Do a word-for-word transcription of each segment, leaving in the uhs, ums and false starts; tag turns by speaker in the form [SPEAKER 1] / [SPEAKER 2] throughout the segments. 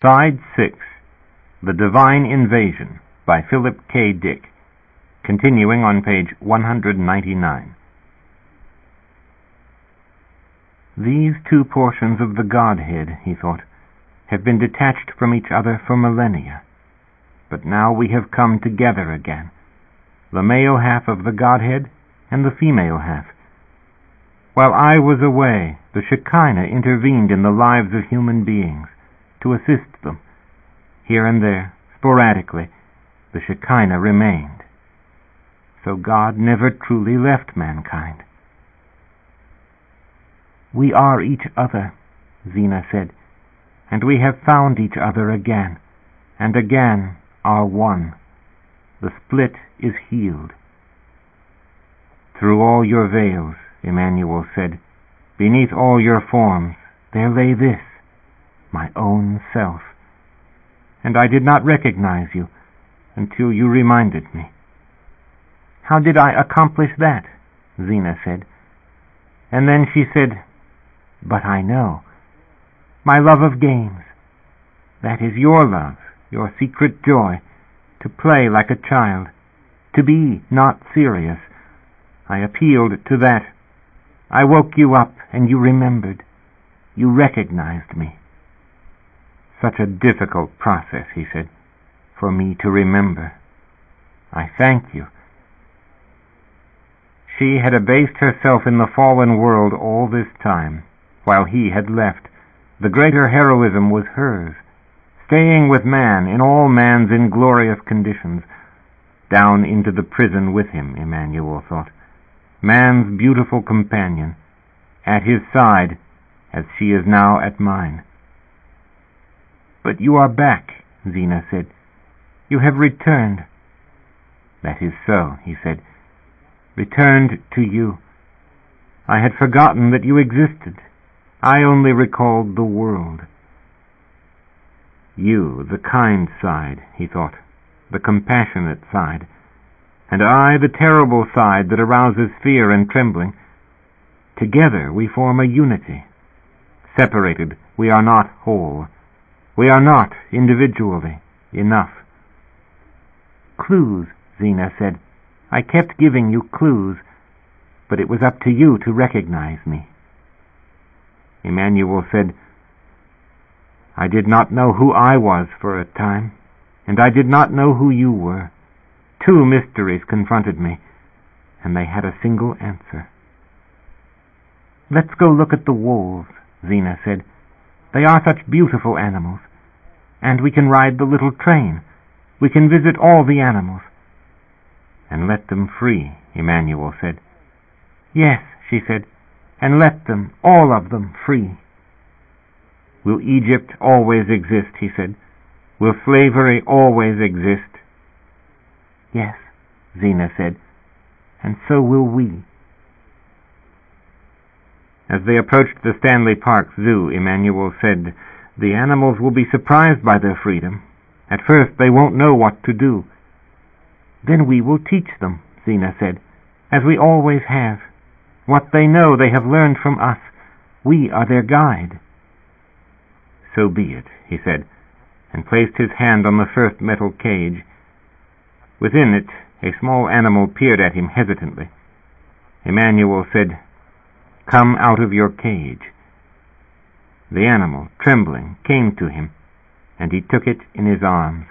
[SPEAKER 1] Side six, The Divine Invasion, by Philip K. Dick, continuing on page one hundred ninety-nine. These two portions of the Godhead, he thought, have been detached from each other for millennia, but now we have come together again, the male half of the Godhead and the female half. While I was away, the Shekinah intervened in the lives of human beings to assist them. Here and there, sporadically, the Shekinah remained. So God never truly left mankind. We are each other, Zena said, and we have found each other again, and again are one. The split is healed. Through all your veils, Emmanuel said, beneath all your forms, there lay this, my own self. And I did not recognize you until you reminded me. How did I accomplish that? Zena said. And then she said, but I know. My love of games. That is your love, your secret joy, to play like a child, to be not serious. I appealed to that. I woke you up and you remembered. You recognized me. Such a difficult process, he said, for me to remember. I thank you. She had abased herself in the fallen world all this time, while he had left. The greater heroism was hers, staying with man in all man's inglorious conditions, down into the prison with him, Emmanuel thought, man's beautiful companion, at his side as she is now at mine. But you are back, Zena said. You have returned. That is so, he said. Returned to you. I had forgotten that you existed. I only recalled the world. You, the kind side, he thought, the compassionate side, and I, the terrible side that arouses fear and trembling. Together we form a unity. Separated, we are not whole. We are not, individually, enough. Clues, Zena said. I kept giving you clues, but it was up to you to recognize me. Emmanuel said, I did not know who I was for a time, and I did not know who you were. Two mysteries confronted me, and they had a single answer. Let's go look at the wolves, Zena said. They are such beautiful animals. And we can ride the little train. We can visit all the animals. And let them free, Emmanuel said. Yes, she said, and let them, all of them, free. Will Egypt always exist, he said. Will slavery always exist? Yes, Zena said, and so will we. As they approached the Stanley Park Zoo, Emmanuel said, the animals will be surprised by their freedom. At first they won't know what to do. Then we will teach them, Zena said, as we always have. What they know they have learned from us. We are their guide. So be it, he said, and placed his hand on the first metal cage. Within it, a small animal peered at him hesitantly. Emmanuel said, Come out of your cage. The animal, trembling, came to him, and he took it in his arms.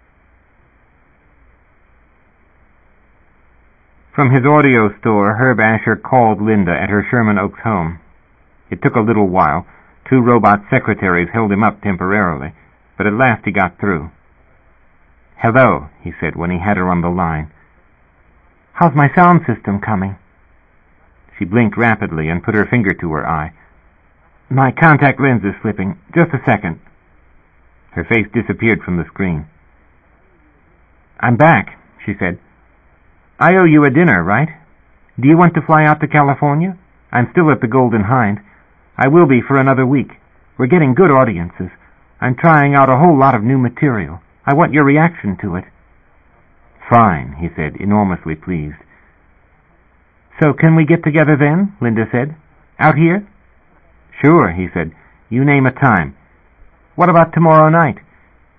[SPEAKER 1] From his audio store, Herb Asher called Linda at her Sherman Oaks home. It took a little while. Two robot secretaries held him up temporarily, but at last he got through. Hello, he said when he had her on the line. How's my sound system coming? She blinked rapidly and put her finger to her eye. My contact lens is slipping. Just a second. Her face disappeared from the screen. I'm back, she said. I owe you a dinner, right? Do you want to fly out to California? I'm still at the Golden Hind. I will be for another week. We're getting good audiences. I'm trying out a whole lot of new material. I want your reaction to it. Fine, he said, enormously pleased. So can we get together then? Linda said. Out here? Sure, he said. You name a time. What about tomorrow night?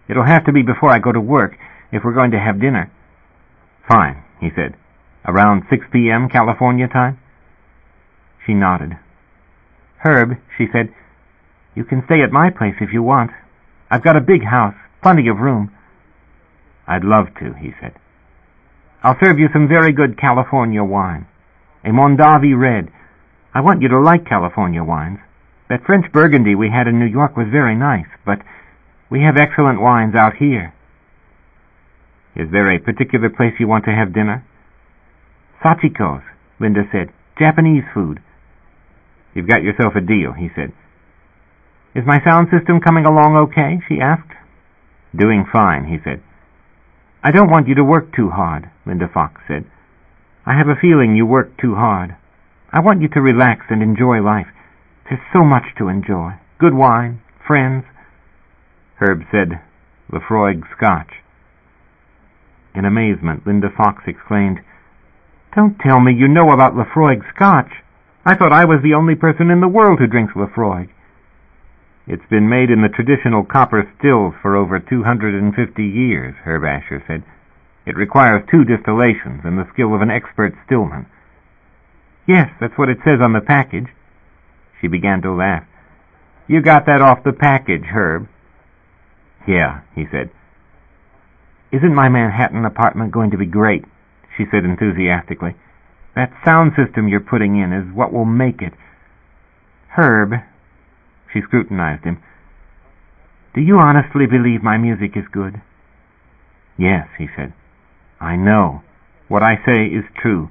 [SPEAKER 1] It'll have to be before I go to work, if we're going to have dinner. Fine, he said. Around six p.m. California time? She nodded. Herb, she said, you can stay at my place if you want. I've got a big house, plenty of room. I'd love to, he said. I'll serve you some very good California wine. A Mondavi Red. I want you to like California wines. That French Burgundy we had in New York was very nice, but we have excellent wines out here. Is there a particular place you want to have dinner? Sachiko's, Linda said. Japanese food. You've got yourself a deal, he said. Is my sound system coming along okay? She asked. Doing fine, he said. I don't want you to work too hard, Linda Fox said. I have a feeling you work too hard. I want you to relax and enjoy life. There's so much to enjoy. Good wine, friends. Herb said, Laphroaig Scotch. In amazement, Linda Fox exclaimed, Don't tell me you know about Laphroaig Scotch. I thought I was the only person in the world who drinks Laphroaig. It's been made in the traditional copper stills for over two hundred fifty years, Herb Asher said. It requires two distillations and the skill of an expert stillman. Yes, that's what it says on the package. She began to laugh. You got that off the package, Herb. Yeah, he said. Isn't my Manhattan apartment going to be great? She said enthusiastically. That sound system you're putting in is what will make it. Herb, she scrutinized him, do you honestly believe my music is good? Yes, he said. I know. What I say is true.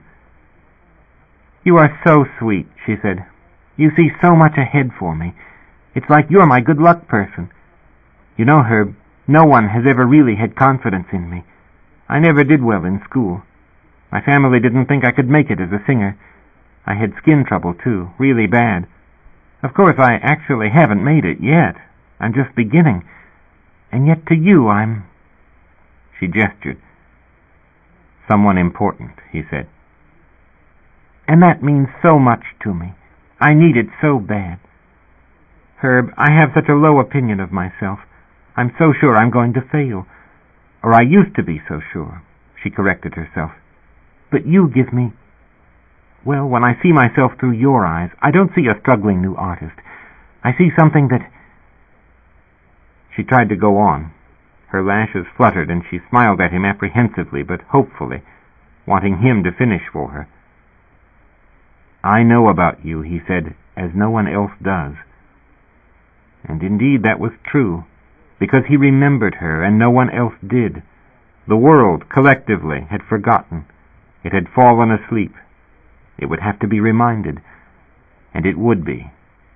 [SPEAKER 1] You are so sweet, she said. You see so much ahead for me. It's like you're my good luck person. You know, Herb, no one has ever really had confidence in me. I never did well in school. My family didn't think I could make it as a singer. I had skin trouble, too, really bad. Of course, I actually haven't made it yet. I'm just beginning. And yet to you, I'm... She gestured. Someone important, he said. And that means so much to me. I need it so bad. Herb, I have such a low opinion of myself. I'm so sure I'm going to fail. Or I used to be so sure, she corrected herself. But you give me... Well, when I see myself through your eyes, I don't see a struggling new artist. I see something that... She tried to go on. Her lashes fluttered, and she smiled at him apprehensively but hopefully, wanting him to finish for her. I know about you, he said, as no one else does. And indeed that was true, because he remembered her and no one else did. The world, collectively, had forgotten. It had fallen asleep. It would have to be reminded, and it would be.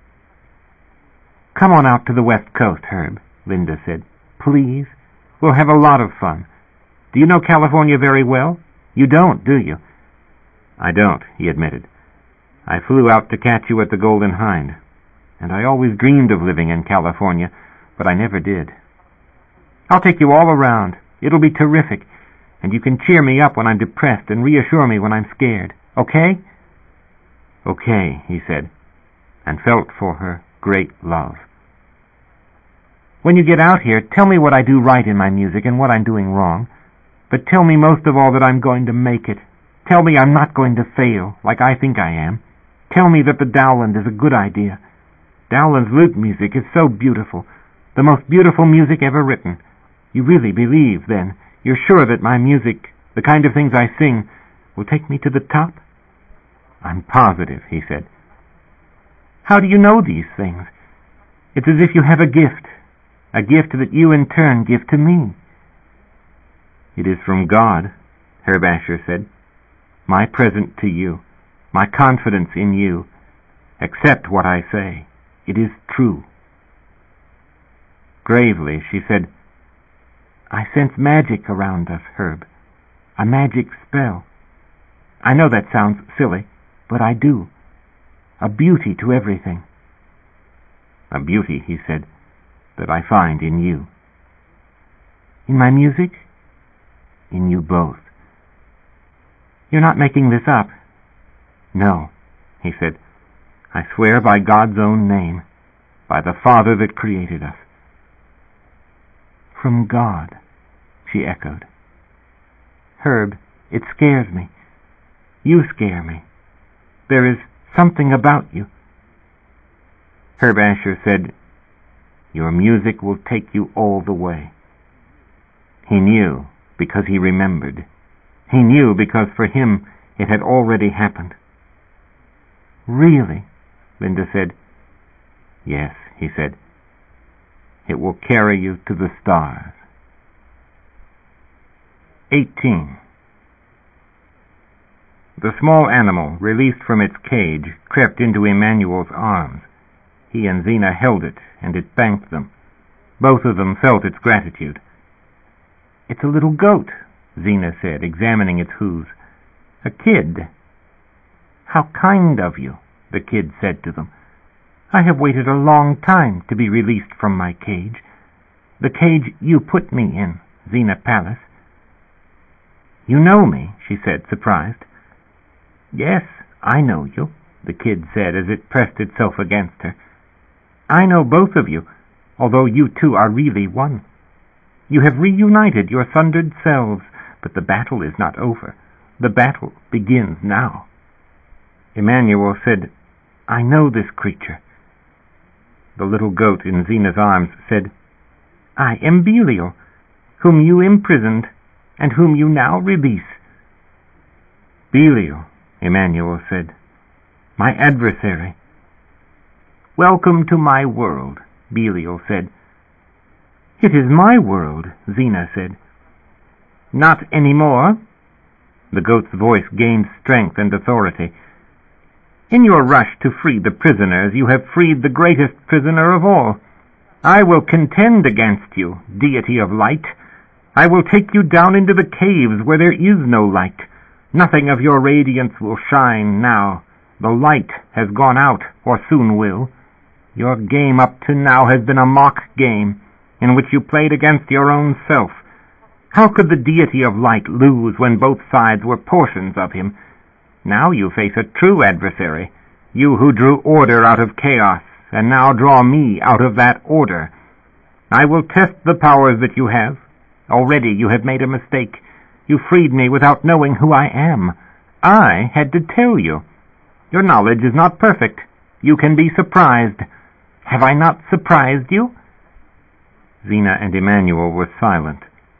[SPEAKER 1] Come on out to the West Coast, Herb, Linda said. Please. We'll have a lot of fun. Do you know California very well? You don't, do you? I don't, he admitted. I flew out to catch you at the Golden Hind, and I always dreamed of living in California, but I never did. I'll take you all around. It'll be terrific, and you can cheer me up when I'm depressed and reassure me when I'm scared. Okay? Okay, he said, and felt for her great love. When you get out here, tell me what I do right in my music and what I'm doing wrong, but tell me most of all that I'm going to make it. Tell me I'm not going to fail, like I think I am. Tell me that the Dowland is a good idea. Dowland's lute music is so beautiful, the most beautiful music ever written. You really believe, then, you're sure that my music, the kind of things I sing, will take me to the top? I'm positive, he said. How do you know these things? It's as if you have a gift, a gift that you in turn give to me. It is from God, Herb Asher said. My present to you, my confidence in you. Accept what I say. It is true. Gravely, she said, I sense magic around us, Herb. A magic spell. I know that sounds silly, but I do. A beauty to everything. A beauty, he said, that I find in you. In my music? In you both. You're not making this up. No, he said. I swear by God's own name, by the Father that created us. From God, she echoed. Herb, it scares me. You scare me. There is something about you. Herb Asher said, Your music will take you all the way. He knew because he remembered. He knew because for him it had already happened. Really? Linda said. Yes, he said. It will carry you to the stars. Eighteen. The small animal, released from its cage, crept into Emmanuel's arms. He and Zena held it, and it thanked them. Both of them felt its gratitude. It's a little goat, Zena said, examining its hooves. A kid. How kind of you, the kid said to them. I have waited a long time to be released from my cage. The cage you put me in, Zena Pallas. You know me, she said, surprised. Yes, I know you, the kid said as it pressed itself against her. I know both of you, although you two are really one. You have reunited your sundered selves, but the battle is not over. The battle begins now. Emmanuel said, I know this creature. The little goat in Zena's arms said, I am Belial, whom you imprisoned and whom you now release. Belial, Emmanuel said, my adversary. Welcome to my world, Belial said. It is my world, Zena said. Not any more. The goat's voice gained strength and authority. In your rush to free the prisoners, you have freed the greatest prisoner of all. I will contend against you, deity of light. I will take you down into the caves where there is no light. Nothing of your radiance will shine now. The light has gone out, or soon will. Your game up to now has been a mock game, in which you played against your own self. How could the deity of light lose when both sides were portions of him? Now you face a true adversary, you who drew order out of chaos, and now draw me out of that order. I will test the powers that you have. Already you have made a mistake. You freed me without knowing who I am. I had to tell you. Your knowledge is not perfect. You can be surprised. Have I not surprised you? Zena and Emmanuel were silent.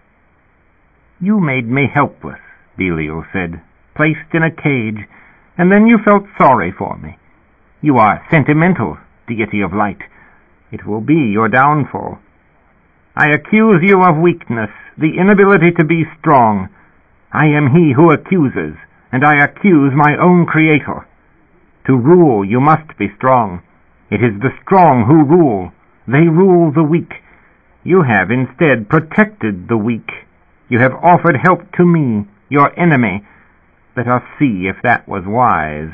[SPEAKER 1] You made me helpless, Belial said, placed in a cage, and then you felt sorry for me. You are sentimental, deity of light. It will be your downfall. I accuse you of weakness, the inability to be strong. I am he who accuses, and I accuse my own creator. To rule, you must be strong. It is the strong who rule. They rule the weak. You have instead protected the weak. You have offered help to me, your enemy. Let us see if that was wise.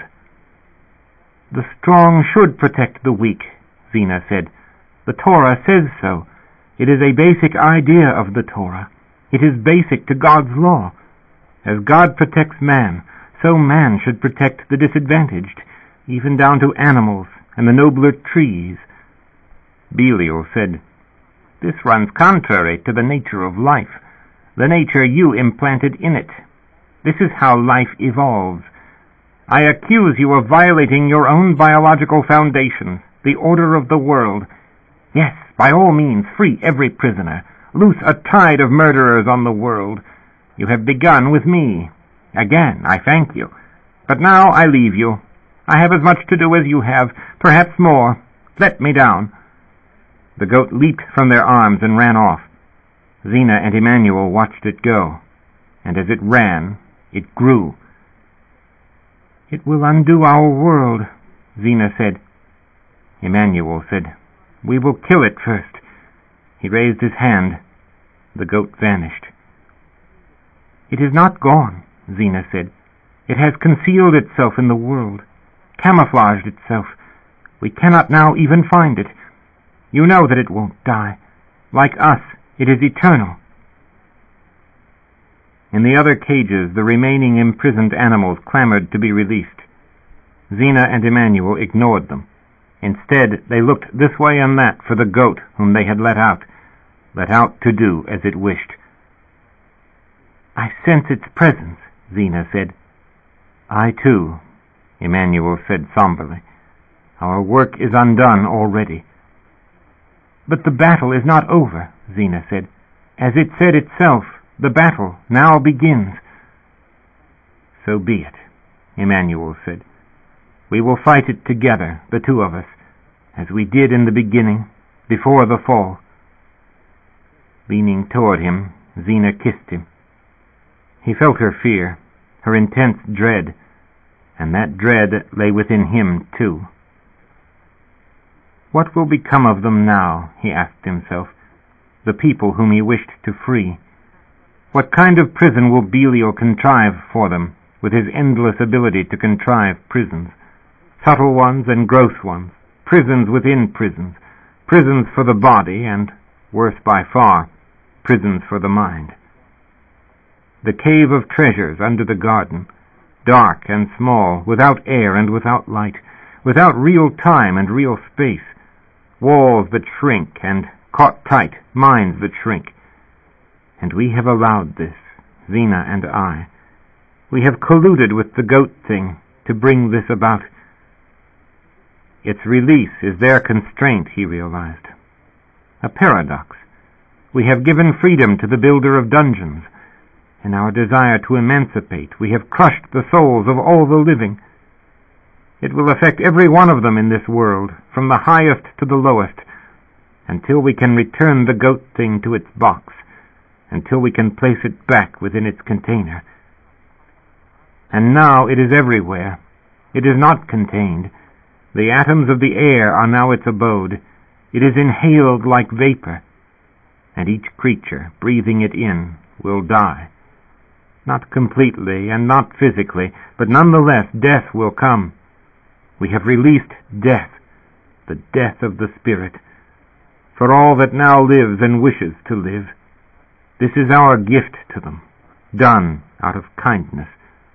[SPEAKER 1] The strong should protect the weak, Zena said. The Torah says so. It is a basic idea of the Torah. It is basic to God's law. As God protects man, so man should protect the disadvantaged, even down to animals and the nobler trees. Belial said, This runs contrary to the nature of life, the nature you implanted in it. This is how life evolves. I accuse you of violating your own biological foundations, the order of the world. Yes, by all means, free every prisoner. Loose a tide of murderers on the world. You have begun with me. Again, I thank you. But now I leave you. I have as much to do as you have, perhaps more. Let me down. The goat leaped from their arms and ran off. Zena and Emmanuel watched it go, and as it ran, it grew. It will undo our world, Zena said. Emmanuel said, We will kill it first. He raised his hand. The goat vanished. It is not gone, Zena said. It has concealed itself in the world, camouflaged itself. We cannot now even find it. You know that it won't die. Like us, it is eternal. In the other cages, the remaining imprisoned animals clamored to be released. Zena and Emmanuel ignored them. Instead, they looked this way and that for the goat whom they had let out. let out to do as it wished.
[SPEAKER 2] "I sense its presence," Zena said.
[SPEAKER 1] "I too," Emmanuel said somberly. "Our work is undone already."
[SPEAKER 2] "But the battle is not over," Zena said. "As it said itself, the battle now begins."
[SPEAKER 1] "So be it," Emmanuel said. "We will fight it together, the two of us, as we did in the beginning, before the fall." Leaning toward him, Zena kissed him. He felt her fear, her intense dread, and that dread lay within him too. What will become of them now, he asked himself, the people whom he wished to free? What kind of prison will Belial contrive for them, with his endless ability to contrive prisons? Subtle ones and gross ones, prisons within prisons, prisons for the body, and, worse by far, prisons for the mind. The cave of treasures under the garden, dark and small, without air and without light, without real time and real space, walls that shrink and, caught tight, minds that shrink. And we have allowed this, Zena and I. We have colluded with the goat thing to bring this about. Its release is their constraint, he realized. A paradox. We have given freedom to the builder of dungeons. In our desire to emancipate, we have crushed the souls of all the living. It will affect every one of them in this world, from the highest to the lowest, until we can return the goat thing to its box, until we can place it back within its container. And now it is everywhere. It is not contained. The atoms of the air are now its abode. It is inhaled like vapor, and each creature breathing it in will die. Not completely and not physically, but nonetheless death will come. We have released death, the death of the spirit, for all that now lives and wishes to live. This is our gift to them, done out of kindness.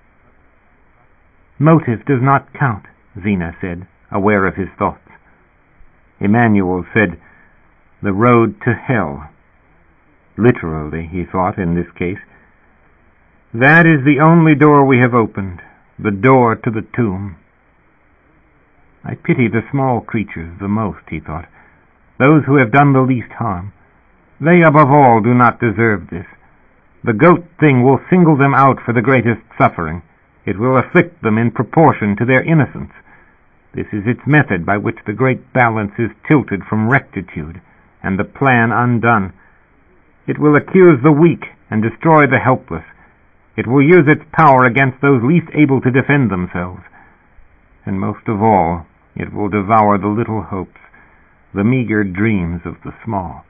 [SPEAKER 2] "Motive does not count," Zena said, aware of his thoughts.
[SPEAKER 1] Emmanuel said, "The road to hell." Literally, he thought, in this case. That is the only door we have opened, the door to the tomb. I pity the small creatures the most, he thought, those who have done the least harm. They, above all, do not deserve this. The goat thing will single them out for the greatest suffering. It will afflict them in proportion to their innocence. This is its method by which the great balance is tilted from rectitude, and the plan undone. It will accuse the weak and destroy the helpless. It will use its power against those least able to defend themselves. And most of all, it will devour the little hopes, the meager dreams of the small.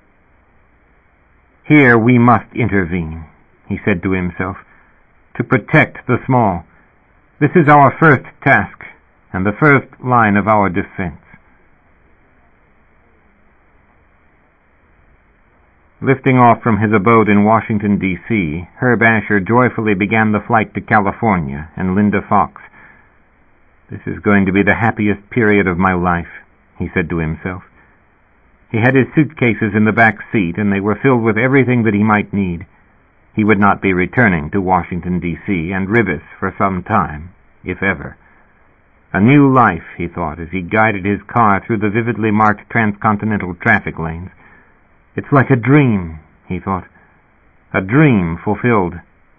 [SPEAKER 1] Here we must intervene, he said to himself, to protect the small. This is our first task, and the first line of our defense. Lifting off from his abode in Washington, D C, Herb Asher joyfully began the flight to California and Linda Fox. This is going to be the happiest period of my life, he said to himself. He had his suitcases in the back seat, and they were filled with everything that he might need. He would not be returning to Washington, D C and Rivas for some time, if ever. A new life, he thought, as he guided his car through the vividly marked transcontinental traffic lanes. It's like a dream, he thought, a dream fulfilled.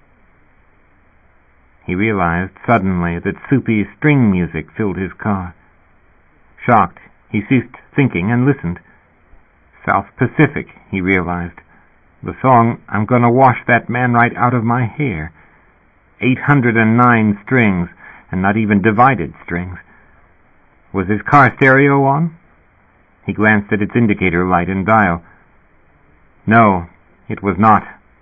[SPEAKER 1] He realized suddenly that soupy string music filled his car. Shocked, he ceased thinking and listened. South Pacific, he realized. The song, "I'm Gonna Wash That Man Right Out of My Hair." Eight hundred and nine strings, and not even divided strings. Was his car stereo on? He glanced at its indicator light and dial. No, it was not.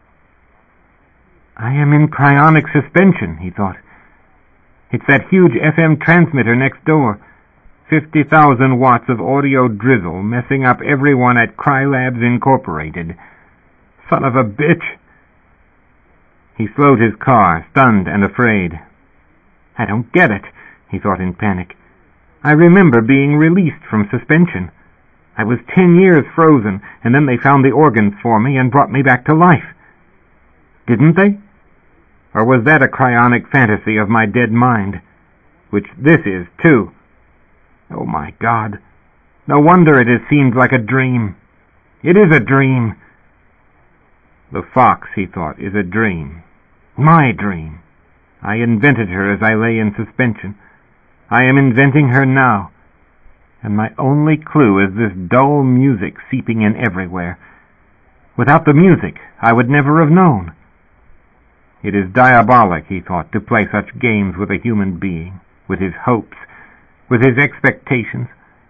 [SPEAKER 1] I am in cryonic suspension, he thought. It's that huge F M transmitter next door. Fifty thousand watts of audio drizzle messing up everyone at Crylabs Incorporated. Son of a bitch! He slowed his car, stunned and afraid. I don't get it, he thought in panic. I remember being released from suspension.
[SPEAKER 2] I was ten years frozen, and then they found the organs for me and brought me back to life. Didn't they? Or was that a cryonic fantasy of my dead mind? Which this is, too. Oh, my God. No wonder it has seemed like a dream. It is a dream. The fox, he thought, is a dream. My dream. I invented her as I lay in suspension. I am inventing her now. And my only clue is this dull music seeping in everywhere. Without the music, I would never have known. It is diabolic, he thought, to play such games with a human being, with his hopes, with his expectations.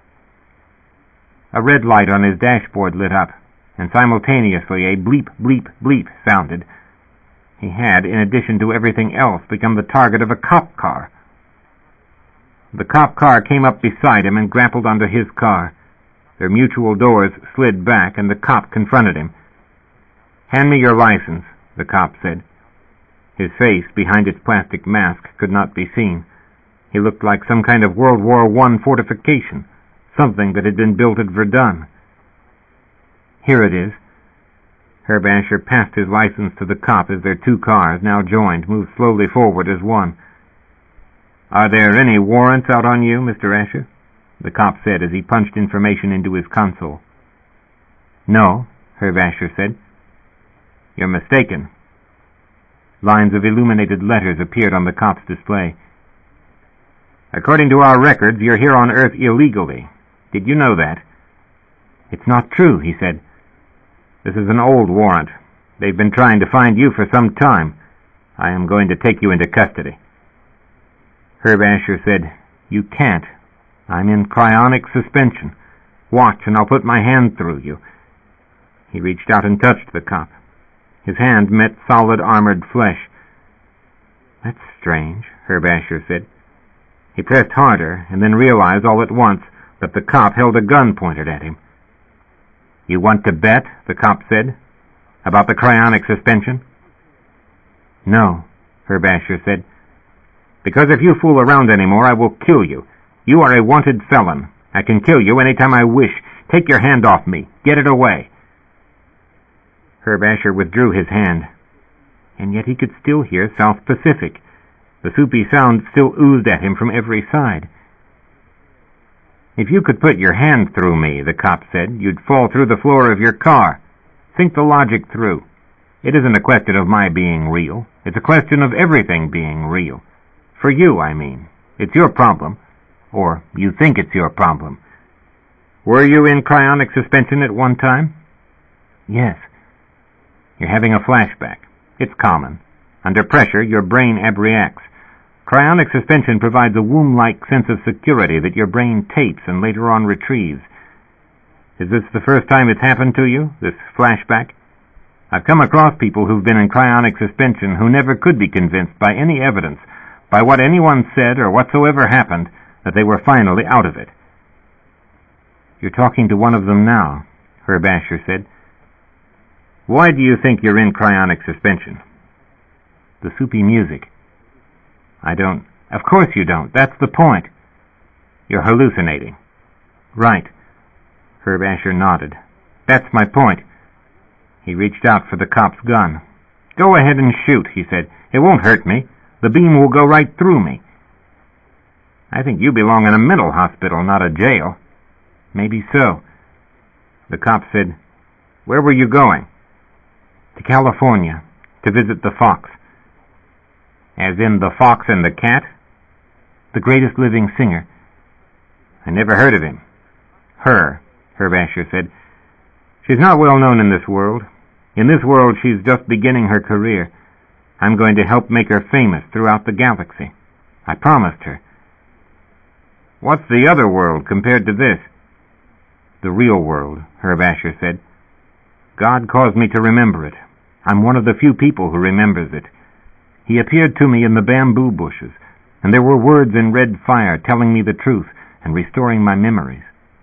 [SPEAKER 2] A red light on his dashboard lit up, and simultaneously a bleep, bleep, bleep sounded. He had, in addition to everything else, become the target of a cop car. The cop car came up beside him and grappled onto his car. Their mutual doors slid back, and the cop confronted him. "Hand me your license," the cop said. His face, behind its plastic mask, could not be seen. He looked like some kind of World War One fortification, something that had been built at Verdun. "Here it is." Herb Asher passed his license to the cop as their two cars, now joined, moved slowly forward as one. "Are there any warrants out on you, Mister Asher?" the cop said as he punched information into his console. "No," Herb Asher said. "You're mistaken." Lines of illuminated letters appeared on the cop's display. "According to our records, you're here on Earth illegally. Did you know that?" "It's not true," he said. "This is an old warrant. They've been trying to find you for some time. I am going to take you into custody." Herb Asher said, "You can't. I'm in cryonic suspension. Watch, and I'll put my hand through you." He reached out and touched the cop. His hand met solid armored flesh. "That's strange," Herb Asher said. He pressed harder, and then realized all at once that the cop held a gun pointed at him. "You want to bet," the cop said, "about the cryonic suspension?" "No," Herb Asher said. "Because if you fool around anymore, I will kill you. You are a wanted felon. I can kill you any time I wish. Take your hand off me. Get it away." Herb Asher withdrew his hand. And yet he could still hear South Pacific. The soupy sound still oozed at him from every side. "If you could put your hand through me," the cop said, "you'd fall through the floor of your car. Think the logic through. It isn't a question of my being real. It's a question of everything being real. For you, I mean. It's your problem. Or you think it's your problem. Were you in cryonic suspension at one time?" "Yes." "You're having a flashback. It's common. Under pressure, your brain abreacts. Cryonic suspension provides a womb-like sense of security that your brain tapes and later on retrieves. Is this the first time it's happened to you, this flashback? I've come across people who've been in cryonic suspension who never could be convinced by any evidence, by what anyone said or whatsoever happened, that they were finally out of it." "You're talking to one of them now," Herb Asher said. "Why do you think you're in cryonic suspension?" "The soupy music." "I don't... Of course you don't. That's the point." "You're hallucinating." "Right." Herb Asher nodded. "That's my point." He reached out for the cop's gun. "Go ahead and shoot," he said. "It won't hurt me. The beam will go right through me." "I think you belong in a mental hospital, not a jail." "Maybe so." The cop said, "Where were you going?" "To California, to visit the fox." "As in the fox and the cat?" "The greatest living singer." "I never heard of him." "Her," Herb Asher said. "She's not well known in this world. In this world she's just beginning her career. I'm going to help make her famous throughout the galaxy. I promised her." "What's the other world compared to this?" "The real world," Herb Asher said. "God caused me to remember it. I'm one of the few people who remembers it. He appeared to me in the bamboo bushes, and there were words in red fire telling me the truth and restoring my memories."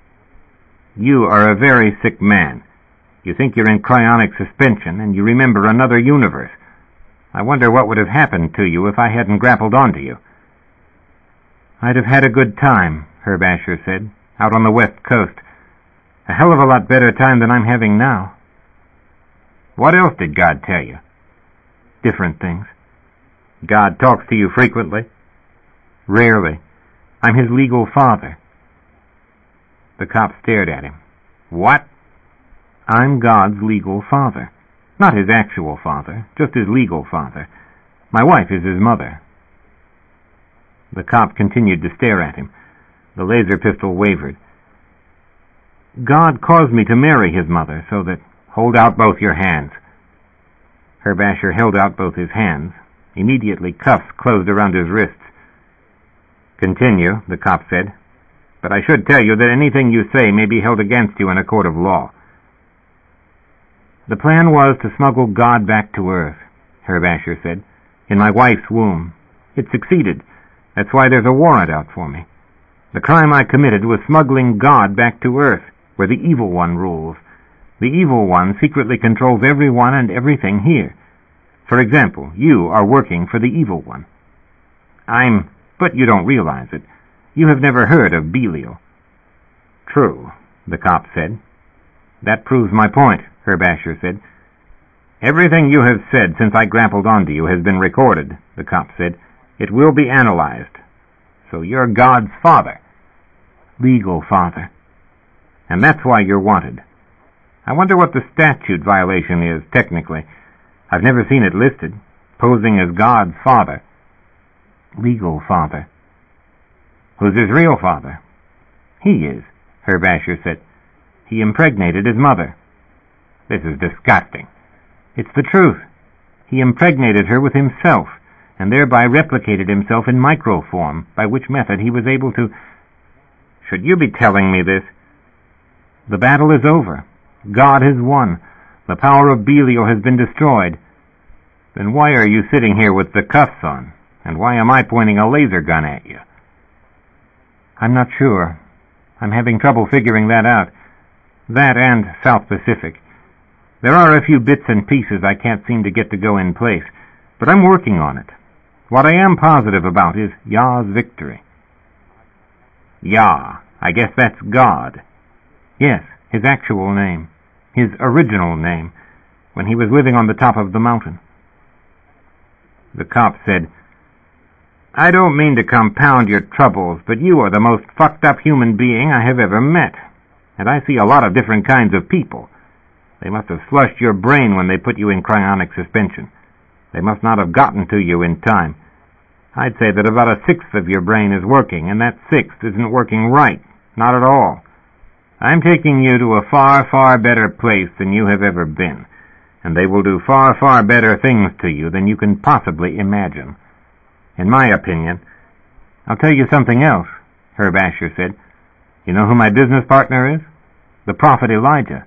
[SPEAKER 2] "You are a very sick man. You think you're in cryonic suspension, and you remember another universe. I wonder what would have happened to you if I hadn't grappled onto you." "I'd have had a good time," Herb Asher said, "out on the west coast. A hell of a lot better time than I'm having now.
[SPEAKER 1] What else did God tell you?
[SPEAKER 2] Different things.
[SPEAKER 1] God talks to you frequently?
[SPEAKER 2] Rarely. I'm his legal father.
[SPEAKER 1] The cop stared at him. What?
[SPEAKER 2] I'm God's legal father. Not his actual father, just his legal father. My wife is his mother. The cop continued to stare at him. The laser pistol wavered. God caused me to marry his mother so that...
[SPEAKER 1] Hold out both your hands.
[SPEAKER 2] Herb Asher held out both his hands. Immediately cuffs closed around his wrists.
[SPEAKER 1] Continue, the cop said. But I should tell you that anything you say may be held against you in a court of law.
[SPEAKER 2] The plan was to smuggle God back to Earth, Herb Asher said, in my wife's womb. It succeeded. That's why there's a warrant out for me. The crime I committed was smuggling God back to Earth, where the evil one rules. The evil one secretly controls everyone and everything here. For example, you are working for the evil one.
[SPEAKER 1] I'm... But you don't realize it. You have never heard of Belial.
[SPEAKER 2] True, the cop said. That proves my point, Herb Asher said.
[SPEAKER 1] Everything you have said since I grappled onto you has been recorded, the cop said. It will be analyzed. So you're God's father.
[SPEAKER 2] Legal father.
[SPEAKER 1] And that's why you're wanted. I wonder what the statute violation is, technically. I've never seen it listed. Posing as God's father.
[SPEAKER 2] Legal father.
[SPEAKER 1] Who's his real father?
[SPEAKER 2] He is, Herb Asher said. He impregnated his mother.
[SPEAKER 1] This is disgusting.
[SPEAKER 2] It's the truth. He impregnated her with himself, and thereby replicated himself in microform, by which method he was able to...
[SPEAKER 1] Should you be telling me this?
[SPEAKER 2] The battle is over. God has won. The power of Belial has been destroyed.
[SPEAKER 1] Then why are you sitting here with the cuffs on? And why am I pointing a laser gun at you?
[SPEAKER 2] I'm not sure. I'm having trouble figuring that out. That and South Pacific. There are a few bits and pieces I can't seem to get to go in place, but I'm working on it. What I am positive about is Yah's victory.
[SPEAKER 1] Yah. I guess that's God.
[SPEAKER 2] Yes, his actual name. His original name, when he was living on the top of the mountain.
[SPEAKER 1] The cop said, I don't mean to compound your troubles, but you are the most fucked up human being I have ever met. And I see a lot of different kinds of people. They must have flushed your brain when they put you in cryonic suspension. They must not have gotten to you in time. I'd say that about a sixth of your brain is working, and that sixth isn't working right. Not at all. I'm taking you to a far, far better place than you have ever been, and they will do far, far better things to you than you can possibly imagine. In my opinion...
[SPEAKER 2] I'll tell you something else, Herb Asher said. You know who my business partner is? The prophet Elijah.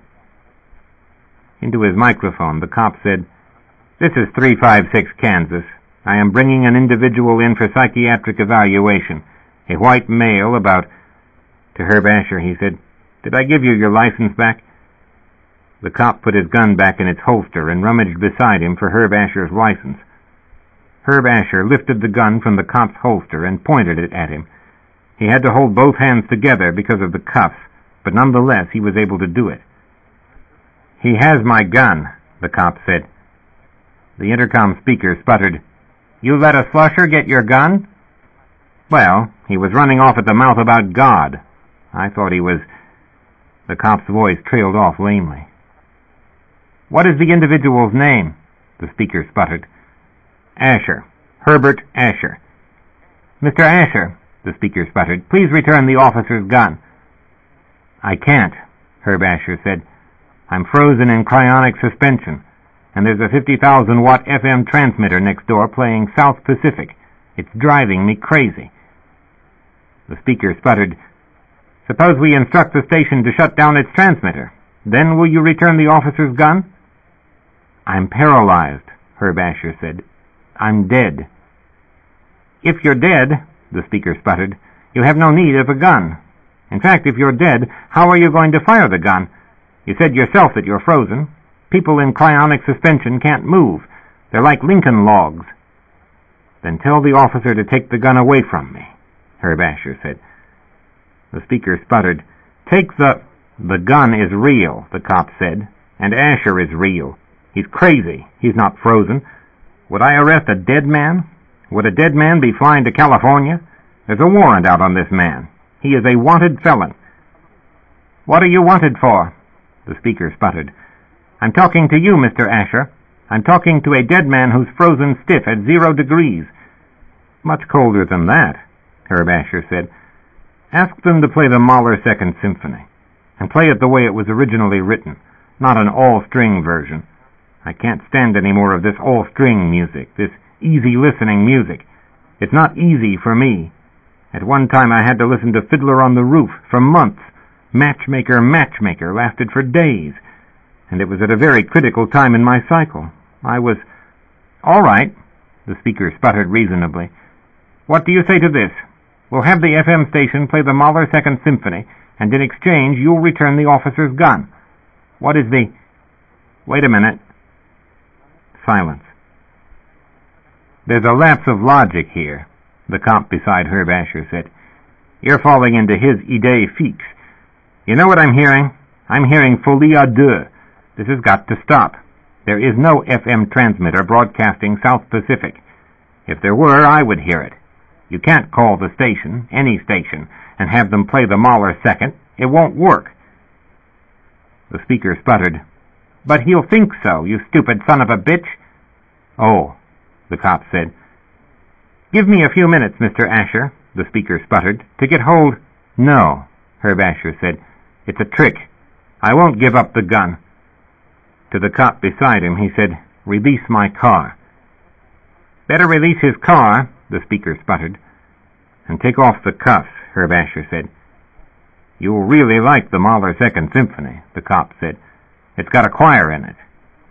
[SPEAKER 1] Into his microphone, the cop said, This is three five six Kansas. I am bringing an individual in for psychiatric evaluation. A white male about... To Herb Asher, he said, Did I give you your license back? The cop put his gun back in its holster and rummaged beside him for Herb Asher's license. Herb Asher lifted the gun from the cop's holster and pointed it at him. He had to hold both hands together because of the cuffs, but nonetheless he was able to do it. He has my gun, the cop said. The intercom speaker sputtered, You let a slusher get your gun? Well, he was running off at the mouth about God. I thought he was... The cop's voice trailed off lamely. What is the individual's name? The speaker sputtered. Asher. Herbert Asher. Mister Asher, the speaker sputtered, please return the officer's gun. I can't, Herb Asher said. I'm frozen in cryonic suspension, and there's a fifty thousand watt F M transmitter next door playing South Pacific. It's driving me crazy. The speaker sputtered, Suppose we instruct the station to shut down its transmitter. Then will you return the officer's gun? I'm paralyzed, Herb Asher said. I'm dead. If you're dead, the speaker sputtered, you have no need of a gun. In fact, if you're dead, how are you going to fire the gun? You said yourself that you're frozen. People in cryonic suspension can't move. They're like Lincoln logs. Then tell the officer to take the gun away from me, Herb Asher said. The speaker sputtered, Take the... The gun is real, the cop said, and Asher is real. He's crazy. He's not frozen. Would I arrest a dead man? Would a dead man be flying to California? There's a warrant out on this man. He is a wanted felon. What are you wanted for? The speaker sputtered. I'm talking to you, Mister Asher. I'm talking to a dead man who's frozen stiff at zero degrees. Much colder than that, Herb Asher said. Ask them to play the Mahler Second Symphony, and play it the way it was originally written, not an all-string version. I can't stand any more of this all-string music, this easy-listening music. It's not easy for me. At one time I had to listen to Fiddler on the Roof for months. Matchmaker, Matchmaker lasted for days, and it was at a very critical time in my cycle. I was... All right, the speaker sputtered reasonably. What do you say to this? We'll have the F M station play the Mahler Second Symphony, and in exchange you'll return the officer's gun. What is the... Wait a minute. Silence. There's a lapse of logic here, the cop beside Herb Asher said. You're falling into his idée fixe. You know what I'm hearing? I'm hearing folie à deux. This has got to stop. There is no F M transmitter broadcasting South Pacific. If there were, I would hear it. You can't call the station, any station, and have them play the Mahler Second. It won't work. The speaker sputtered. But he'll think so, you stupid son of a bitch. Oh, the cop said. Give me a few minutes, Mister Asher, the speaker sputtered, to get hold... No, Herb Asher said. It's a trick. I won't give up the gun. To the cop beside him, he said, Release my car. Better release his car, the speaker sputtered. And take off the cuffs, Herb Asher said. You'll really like the Mahler Second Symphony, the cop said. It's got a choir in it.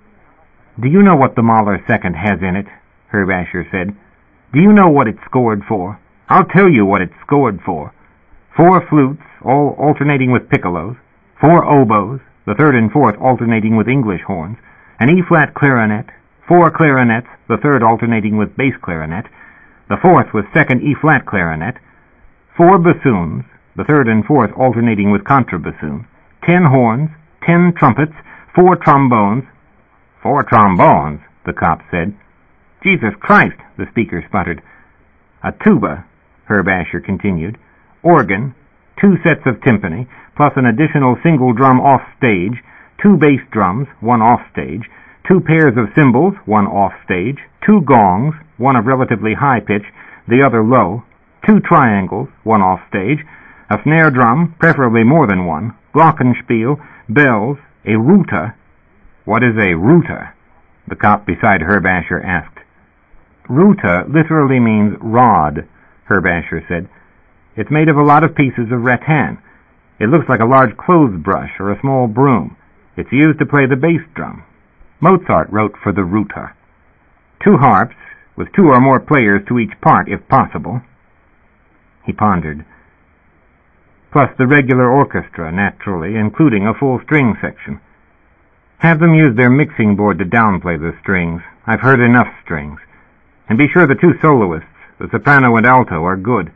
[SPEAKER 1] Do you know what the Mahler Second has in it? Herb Asher said. Do you know what it's scored for? I'll tell you what it's scored for. Four flutes, all alternating with piccolos, four oboes, the third and fourth alternating with English horns, an E-flat clarinet, four clarinets, the third alternating with bass clarinet, the fourth with second E-flat clarinet, four bassoons, the third and fourth alternating with contrabassoon, ten horns, ten trumpets, four trombones. Four trombones, the cop said. Jesus Christ, the speaker sputtered. A tuba, Herb Asher continued, organ, two sets of timpani, plus an additional single drum off stage, two bass drums, one off stage, two pairs of cymbals, one off stage, two gongs, one of relatively high pitch, the other low, two triangles, one off stage, a snare drum, preferably more than one, glockenspiel, bells, a ruta. What is a ruta? The cop beside Herb Asher asked. Ruta literally means rod, Herb Asher said. It's made of a lot of pieces of rattan. It looks like a large clothes brush or a small broom. It's used to play the bass drum. Mozart wrote for the ruta. Two harps, with two or more players to each part, if possible. He pondered. Plus the regular orchestra, naturally, including a full string section. Have them use their mixing board to downplay the strings. I've heard enough strings. And be sure the two soloists, the soprano and alto, are good.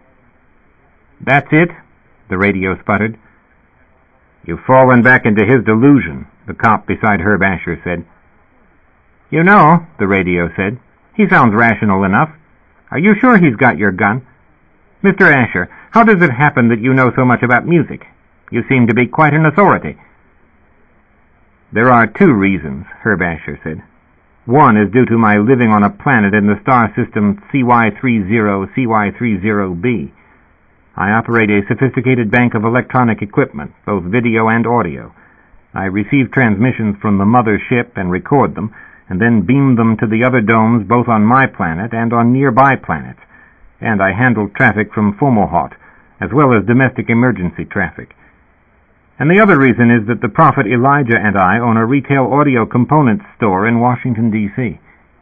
[SPEAKER 1] That's it, the radio sputtered. You've fallen back into his delusion, the cop beside Herb Asher said. You know, the radio said, he sounds rational enough. Are you sure he's got your gun? Mister Asher, how does it happen that you know so much about music? You seem to be quite an authority. There are two reasons, Herb Asher said. One is due to my living on a planet in the star system C Y thirty C Y thirty b. I operate a sophisticated bank of electronic equipment, both video and audio. I receive transmissions from the mother ship and record them, and then beam them to the other domes both on my planet and on nearby planets. And I handle traffic from Fomalhaut, as well as domestic emergency traffic. And the other reason is that the prophet Elijah and I own a retail audio components store in Washington, D C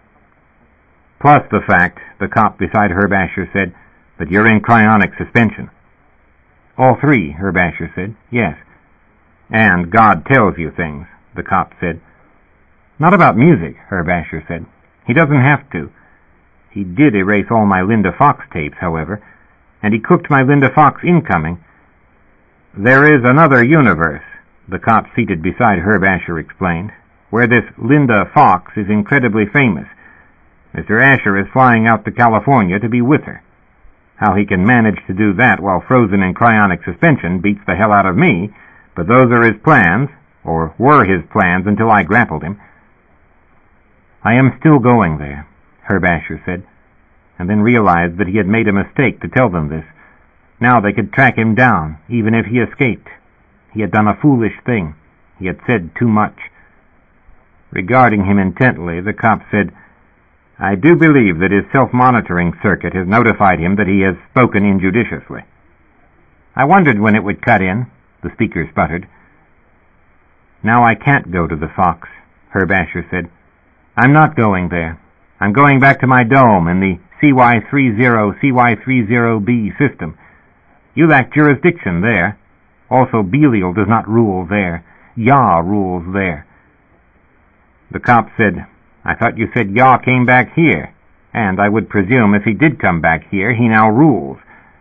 [SPEAKER 1] Plus the fact, the cop beside Herb Asher said, that you're in cryonic suspension. All three, Herb Asher said. Yes. And God tells you things, the cop said. Not about music, Herb Asher said. He doesn't have to. He did erase all my Linda Fox tapes, however, and he cooked my Linda Fox incoming. There is another universe, the cop seated beside Herb Asher explained, "where this Linda Fox is incredibly famous. Mister Asher is flying out to California to be with her. How he can manage to do that while frozen in cryonic suspension beats the hell out of me, but those are his plans, or were his plans until I grappled him." "I am still going there," Herb Asher said, and then realized that he had made a mistake to tell them this. Now they could track him down, even if he escaped. He had done a foolish thing. He had said too much. Regarding him intently, the cop said, "I do believe that his self-monitoring circuit has notified him that he has spoken injudiciously." "I wondered when it would cut in," the speaker sputtered. "Now I can't go to the Fox," Herb Asher said. "I'm not going there. I'm going back to my dome in the C Y thirty C Y thirty B system. You lack jurisdiction there. Also, Belial does not rule there. Yah rules there." The cop said, "I thought you said Yah came back here, and I would presume if he did come back here, he now rules."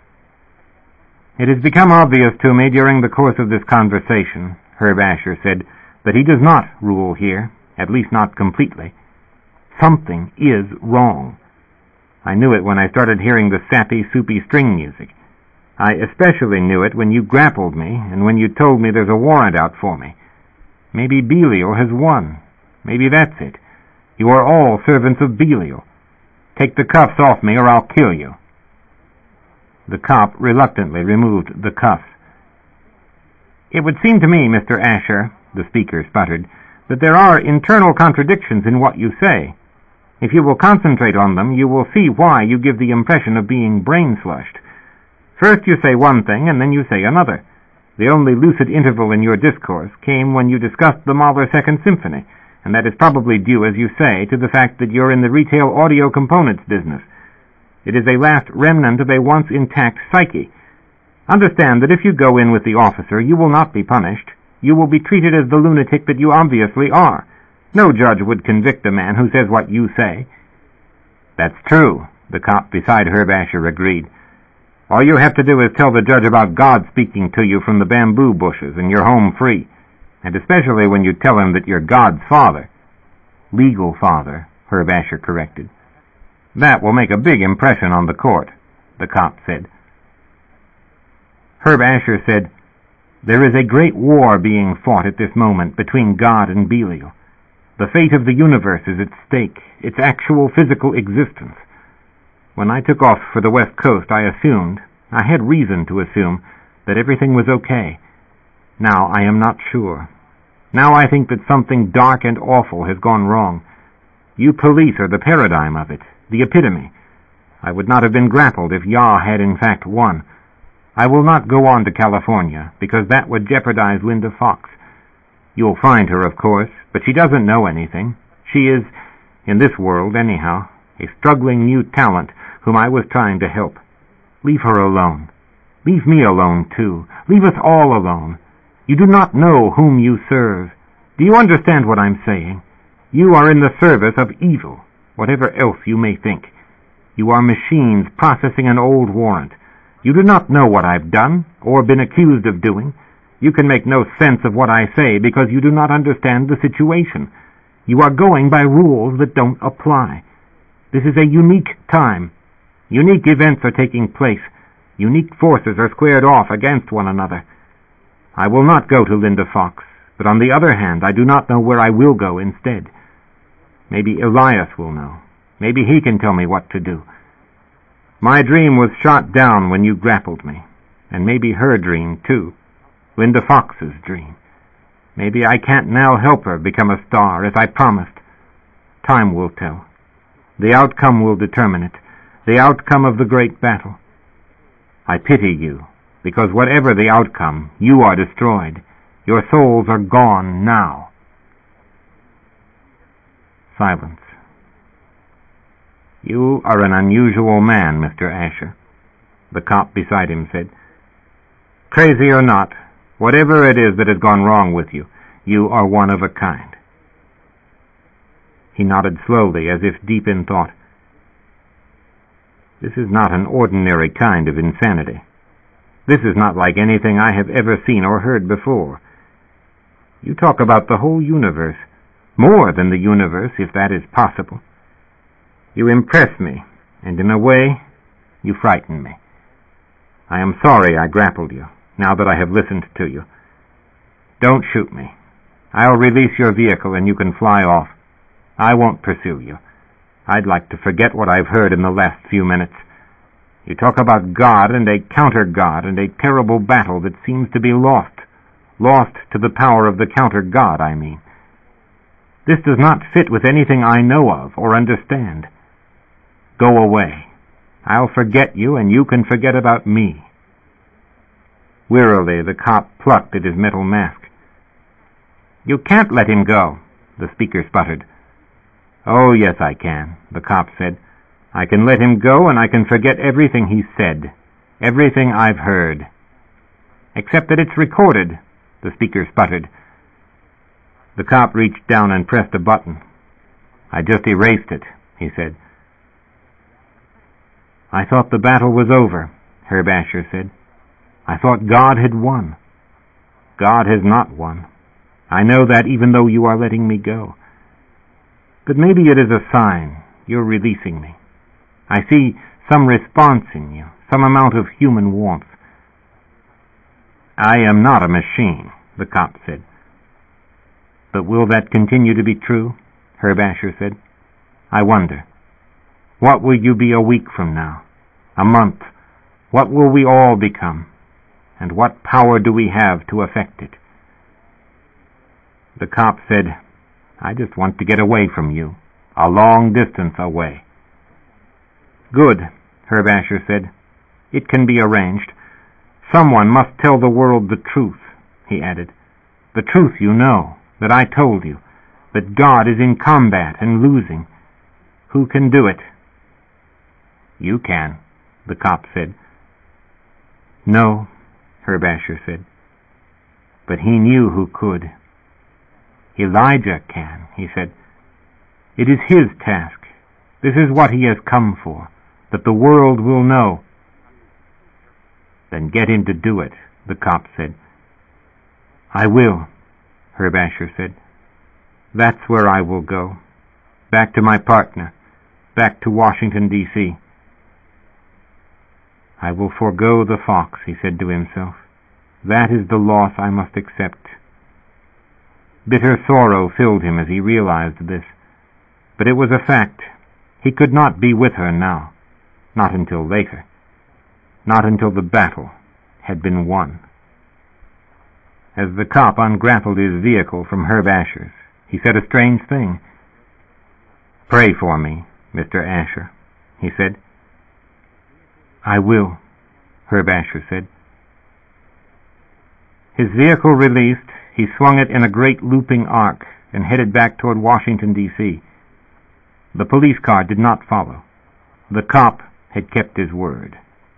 [SPEAKER 1] "It has become obvious to me during the course of this conversation," Herb Asher said, "that he does not rule here, at least not completely. Something is wrong. I knew it when I started hearing the sappy, soupy string music. I especially knew it when you grappled me and when you told me there's a warrant out for me. Maybe Belial has won. Maybe that's it. You are all servants of Belial. Take the cuffs off me or I'll kill you." The cop reluctantly removed the cuffs. "It would seem to me, Mister Asher," the speaker sputtered, "that there are internal contradictions in what you say. If you will concentrate on them, you will see why you give the impression of being brain-slushed. First you say one thing, and then you say another. The only lucid interval in your discourse came when you discussed the Mahler Second Symphony, and that is probably due, as you say, to the fact that you're in the retail audio components business. It is a last remnant of a once intact psyche. Understand that if you go in with the officer, you will not be punished. You will be treated as the lunatic that you obviously are. No judge would convict a man who says what you say." "That's true," the cop beside Herb Asher agreed. "All you have to do is tell the judge about God speaking to you from the bamboo bushes, and you're home free. And especially when you tell him that you're God's father." "Legal father," Herb Asher corrected. "That will make a big impression on the court," the cop said. Herb Asher said, "There is a great war being fought at this moment between God and Belial. The fate of the universe is at stake, its actual physical existence. When I took off for the West Coast, I assumed, I had reason to assume, that everything was okay. Now I am not sure. Now I think that something dark and awful has gone wrong. You police are the paradigm of it, the epitome. I would not have been grappled if Yah had in fact won. I will not go on to California, because that would jeopardize Linda Fox. You'll find her, of course, but she doesn't know anything. She is, in this world anyhow, a struggling new talent whom I was trying to help. Leave her alone. Leave me alone, too. Leave us all alone. You do not know whom you serve. Do you understand what I'm saying? You are in the service of evil, whatever else you may think. You are machines processing an old warrant. You do not know what I've done, or been accused of doing. You can make no sense of what I say because you do not understand the situation. You are going by rules that don't apply. This is a unique time. Unique events are taking place. Unique forces are squared off against one another. I will not go to Linda Fox, but on the other hand, I do not know where I will go instead. Maybe Elias will know. Maybe he can tell me what to do. My dream was shot down when you grappled me, and maybe her dream, too. Linda Fox's dream. Maybe I can't now help her become a star, as I promised. Time will tell. The outcome will determine it, the outcome of the great battle. I pity you, because whatever the outcome, you are destroyed. Your souls are gone now. Silence. You are an unusual man, Mister Asher, the cop beside him said. Crazy or not, whatever it is that has gone wrong with you, you are one of a kind. He nodded slowly, as if deep in thought. This is not an ordinary kind of insanity. This is not like anything I have ever seen or heard before. You talk about the whole universe. More than the universe, if that is possible. You impress me, and in a way, you frighten me. I am sorry I grappled you, now that I have listened to you. Don't shoot me. I'll release your vehicle and you can fly off. I won't pursue you. I'd like to forget what I've heard in the last few minutes. You talk about God and a counter-God and a terrible battle that seems to be lost. Lost to the power of the counter-God, I mean. This does not fit with anything I know of or understand. Go away. I'll forget you, and you can forget about me. Wearily, the cop plucked at his metal mask. You can't let him go, the speaker sputtered. Oh, yes, I can, the cop said. I can let him go, and I can forget everything he said, everything I've heard. Except that it's recorded, the speaker sputtered. The cop reached down and pressed a button. I just erased it, he said. I thought the battle was over, Herb Asher said. I thought God had won. God has not won. I know that even though you are letting me go. But maybe it is a sign you're releasing me. I see some response in you, some amount of human warmth. I am not a machine, the cop said. But will that continue to be true? Herb Asher said. I wonder. What will you be a week from now? A month? What will we all become? And what power do we have to affect it? The cop said, I just want to get away from you, a long distance away. Good, Herb Asher said. It can be arranged. Someone must tell the world the truth, he added. The truth you know, that I told you, that God is in combat and losing. Who can do it? You can, the cop said. No, Herb Asher said. But he knew who could. Elijah can, he said. It is his task. This is what he has come for, that the world will know. Then get him to do it, the cop said. I will, Herb Asher said. That's where I will go. Back to my partner. Back to Washington, D C I will forego the fox, he said to himself. That is the loss I must accept. Bitter sorrow filled him as he realized this. But it was a fact. He could not be with her now. Not until later. Not until the battle had been won. As the cop ungrappled his vehicle from Herb Asher's, he said a strange thing. Pray for me, Mister Asher, he said. I will, Herb Asher said. His vehicle released, he swung it in a great looping arc and headed back toward Washington, D C The police car did not follow. The cop had kept his word.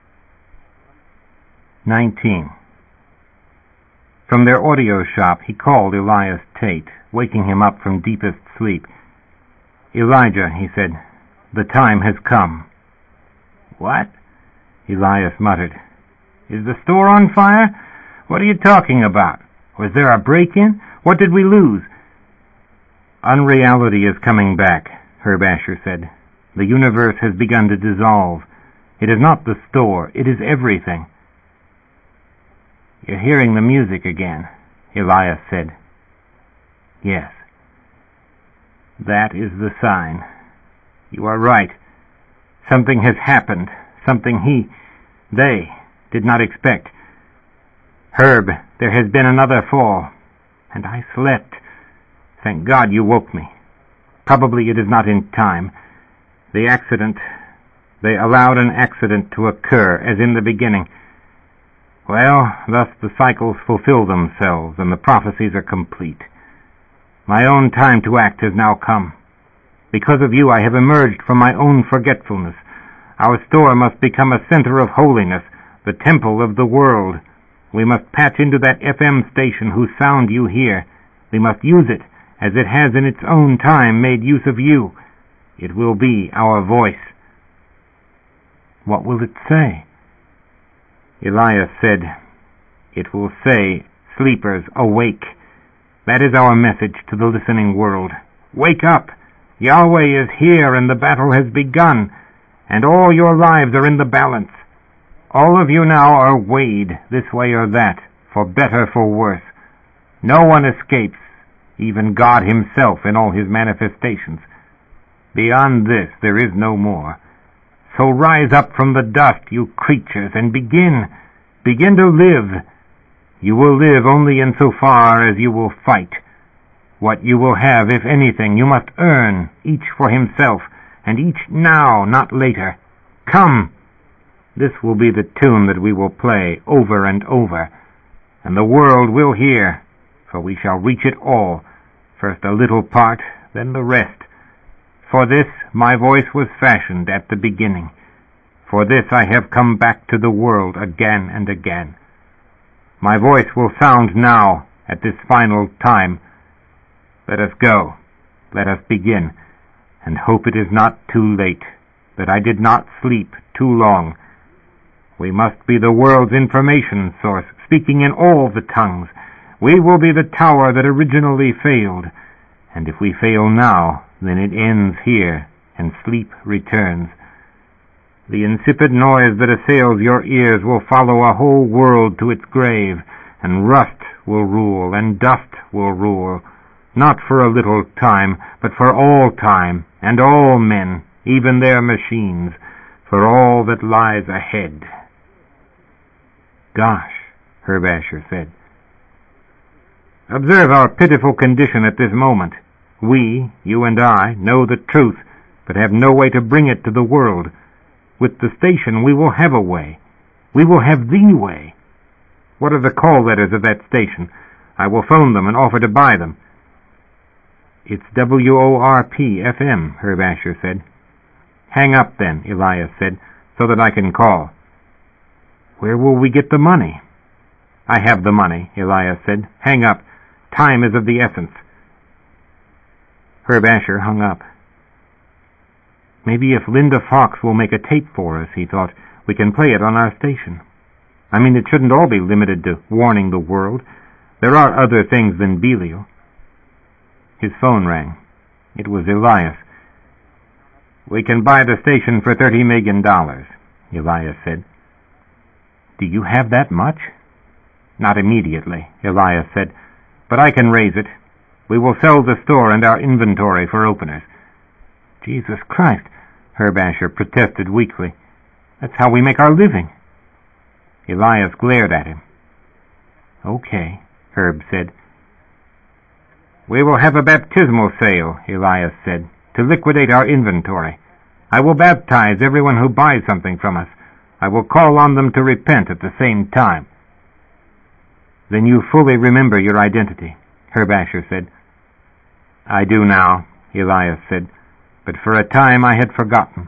[SPEAKER 1] Nineteen. From their audio shop, he called Elias Tate, waking him up from deepest sleep. Elijah, he said, the time has come. What? Elias muttered. Is the store on fire? What are you talking about? Was there a break-in? What did we lose? Unreality is coming back, Herb Asher said. The universe has begun to dissolve. It is not the store, it is everything. You're hearing the music again, Elias said. Yes. That is the sign. You are right. Something has happened. Something he, they, did not expect. Herb, there has been another fall. And I slept. Thank God you woke me. Probably it is not in time. The accident, they allowed an accident to occur, as in the beginning. Well, thus the cycles fulfill themselves, and the prophecies are complete. My own time to act has now come. Because of you I have emerged from my own forgetfulness. Our store must become a center of holiness, the temple of the world. We must patch into that F M station whose sound you hear. We must use it, as it has in its own time made use of you. It will be our voice. What will it say? Elias said, It will say, Sleepers, awake.
[SPEAKER 2] That is our message to the listening world. Wake up! Yahweh is here and the battle has begun, and all your lives are in the balance. All of you now are weighed this way or that, for better, for worse. No one escapes, even God himself in all his manifestations. Beyond this there is no more. So rise up from the dust, you creatures, and begin, begin to live. You will live only insofar as you will fight. What you will have, if anything, you must earn, each for himself, and each now, not later. Come! This will be the tune that we will play over and over, and the world will hear, for we shall reach it all, first a little part, then the rest. For this my voice was fashioned at the beginning. For this I have come back to the world again and again. My voice will sound now, at this final time. Let us go. Let us begin, and hope it is not too late, that I did not sleep too long. We must be the world's information source, speaking in all the tongues. We will be the tower that originally failed, and if we fail now, then it ends here, and sleep returns. The insipid noise that assails your ears will follow a whole world to its grave, and rust will rule, and dust will rule, not for a little time, but for all time, and all men, even their machines, for all that lies ahead. Gosh, Herb Asher said. Observe our pitiful condition at this moment. We, you and I, know the truth, but have no way to bring it to the world. With the station we will have a way. We will have the way. What are the call letters of that station? I will phone them and offer to buy them. It's W O R P F M, Herb Asher said. Hang up then, Elias said, so that I can call. Where will we get the money? I have the money, Elias said. Hang up. Time is of the essence. Herb Asher hung up. Maybe if Linda Fox will make a tape for us, he thought, we can play it on our station. I mean, it shouldn't all be limited to warning the world. There are other things than Belial. His phone rang. It was Elias. We can buy the station for thirty million dollars, Elias said. Do you have that much? Not immediately, Elias said, but I can raise it. We will sell the store and our inventory for openers. Jesus Christ, Herb Asher protested weakly. That's how we make our living. Elias glared at him. Okay, Herb said. We will have a baptismal sale, Elias said, to liquidate our inventory. I will baptize everyone who buys something from us. I will call on them to repent at the same time. Then you fully remember your identity, Herb Asher said. I do now, Elias said, but for a time I had forgotten.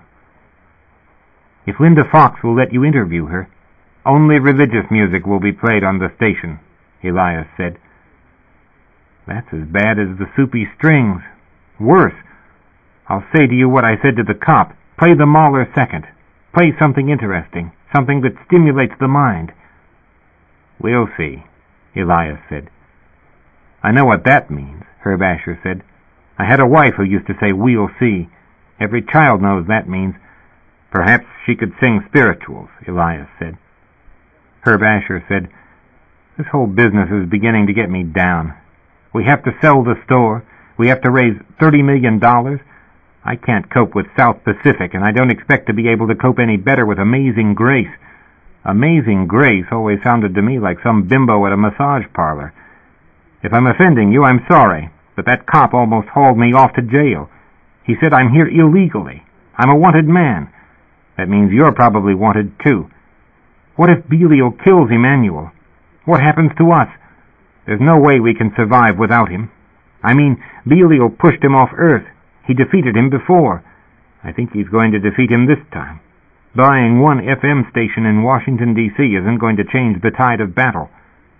[SPEAKER 2] If Linda Fox will let you interview her, only religious music will be played on the station, Elias said. That's as bad as the soupy strings. Worse. I'll say to you what I said to the cop. Play the Mahler second. Play something interesting, something that stimulates the mind. We'll see, Elias said. I know what that means, Herb Asher said. I had a wife who used to say, we'll see. Every child knows that means. Perhaps she could sing spirituals, Elias said. Herb Asher said, this whole business is beginning to get me down. We have to sell the store. We have to raise thirty million dollars. I can't cope with South Pacific, and I don't expect to be able to cope any better with Amazing Grace. Amazing Grace always sounded to me like some bimbo at a massage parlor. If I'm offending you, I'm sorry, but that cop almost hauled me off to jail. He said I'm here illegally. I'm a wanted man. That means you're probably wanted too. What if Belial kills Emmanuel? What happens to us? There's no way we can survive without him. I mean, Belial pushed him off Earth. He defeated him before. I think he's going to defeat him this time. Buying one F M station in Washington, D C isn't going to change the tide of battle.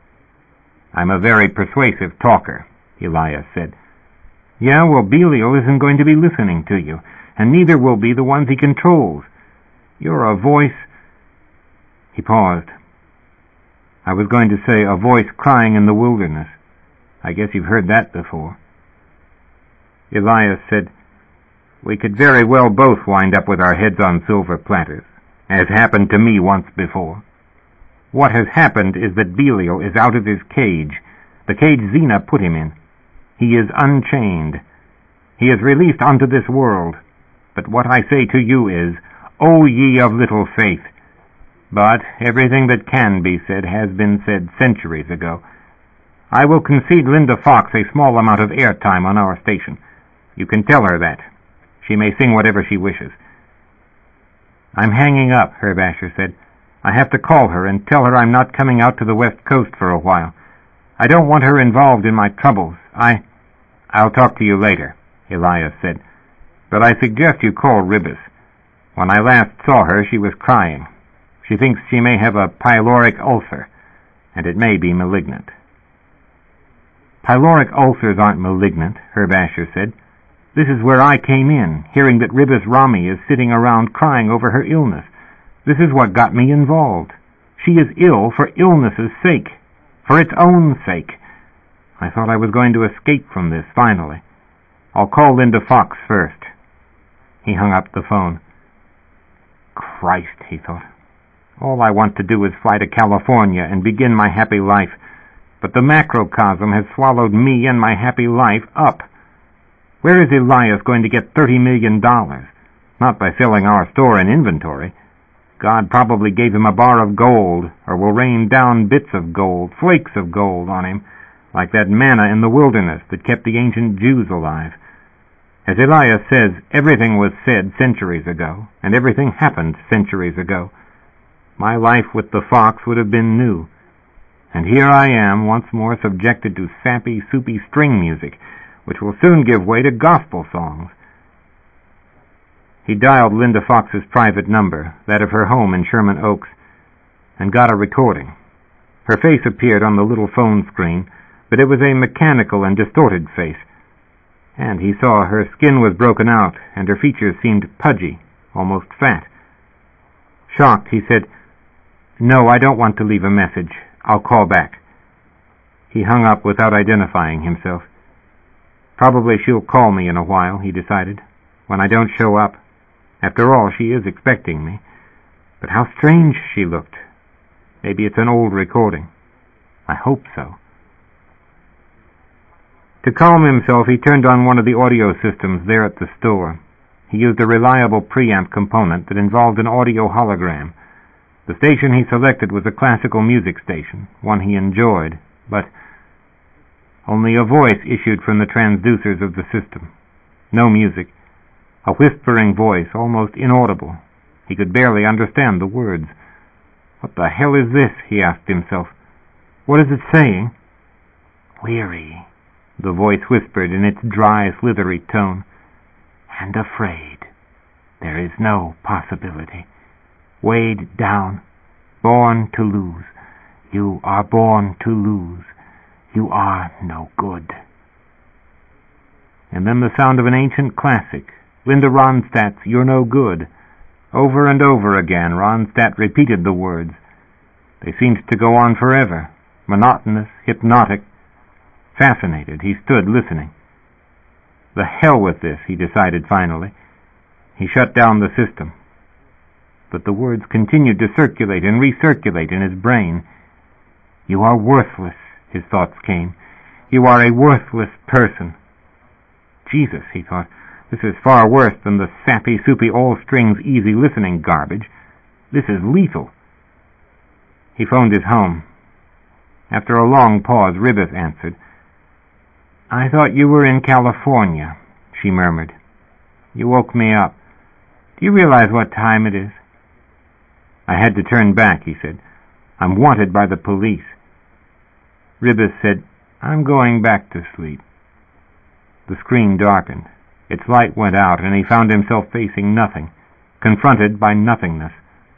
[SPEAKER 2] I'm a very persuasive talker, Elias said. Yeah, well, Belial isn't going to be listening to you, and neither will be the ones he controls. You're a voice... He paused. I was going to say a voice crying in the wilderness.
[SPEAKER 1] I guess you've heard that before. Elias said, "We could very well both wind up with our heads on silver platters, as happened to me once before. What has happened is that Belial is out of his cage, the cage Zena put him in. He is unchained. He is released unto this world. But what I say to you is, O ye of little faith! But everything that can be said has been said centuries ago. I will concede Linda Fox a small amount of airtime on our station. You can tell her that. She may sing whatever she wishes." "I'm hanging up," Herb Asher said. "I have to call her and tell her I'm not coming out to the West Coast for a while. I don't want her involved in my troubles. I—" "I'll talk to you later," Elias said. "But I suggest you call Ribis. When I last saw her, she was crying. She thinks she may have a pyloric ulcer, and it may be malignant." "Pyloric ulcers aren't malignant," Herb Asher said. "This is where I came in, hearing that Ribis Rami is sitting around crying over her illness. This is what got me involved. She is ill for illness's sake, for its own sake. I thought I was going to escape from this, finally. I'll call Linda Fox first." He hung up the phone. "Christ," he thought. "All I want to do is fly to California and begin my happy life. But the macrocosm has swallowed me and my happy life up. Where is Elias going to get thirty million dollars? Not by selling our store and inventory. God probably gave him a bar of gold, or will rain down bits of gold, flakes of gold on him, like that manna in the wilderness that kept the ancient Jews alive. As Elias says, everything was said centuries ago, and everything happened centuries ago. My life with the Fox would have been new. And here I am, once more subjected to sappy, soupy string music, which will soon give way to gospel songs." He dialed Linda Fox's private number, that of her home in Sherman Oaks, and got a recording. Her face appeared on the little phone screen, but it was a mechanical and distorted face, and he saw her skin was broken out, and her features seemed pudgy, almost fat. Shocked, he said, "No, I don't want to leave a message. I'll call back." He hung up without identifying himself. Probably she'll call me in a while, he decided, when I don't show up. After all, she is expecting me. But how strange she looked. Maybe it's an old recording. I hope so. To calm himself, he turned on one of the audio systems there at the store. He used a reliable preamp component that involved an audio hologram. The station he selected was a classical music station, one he enjoyed, but only a voice issued from the transducers of the system. No music. A whispering voice, almost inaudible. He could barely understand the words. "What the hell is this?" he asked himself. "What is it saying?" "Weary," the voice whispered in its dry, slithery tone, "and afraid. There is no possibility. Weighed down, born to lose. You are born to lose. You are no good." And then the sound of an ancient classic, Linda Ronstadt's "You're No Good." Over and over again, Ronstadt repeated the words. They seemed to go on forever, monotonous, hypnotic. Fascinated, he stood listening. The hell with this, he decided finally. He shut down the system. But the words continued to circulate and recirculate in his brain. "You are worthless," his thoughts came. "You are a worthless person." Jesus, he thought, this is far worse than the sappy, soupy, all-strings, easy listening garbage. This is lethal. He phoned his home. After a long pause, Ribis answered. "I thought you were in California," she murmured. "You woke me up. Do you realize what time it is?" "I had to turn back," he said. "I'm wanted by the police." Ribis said, "I'm going back to sleep." The screen darkened. Its light went out, and he found himself facing nothing, confronted by nothingness.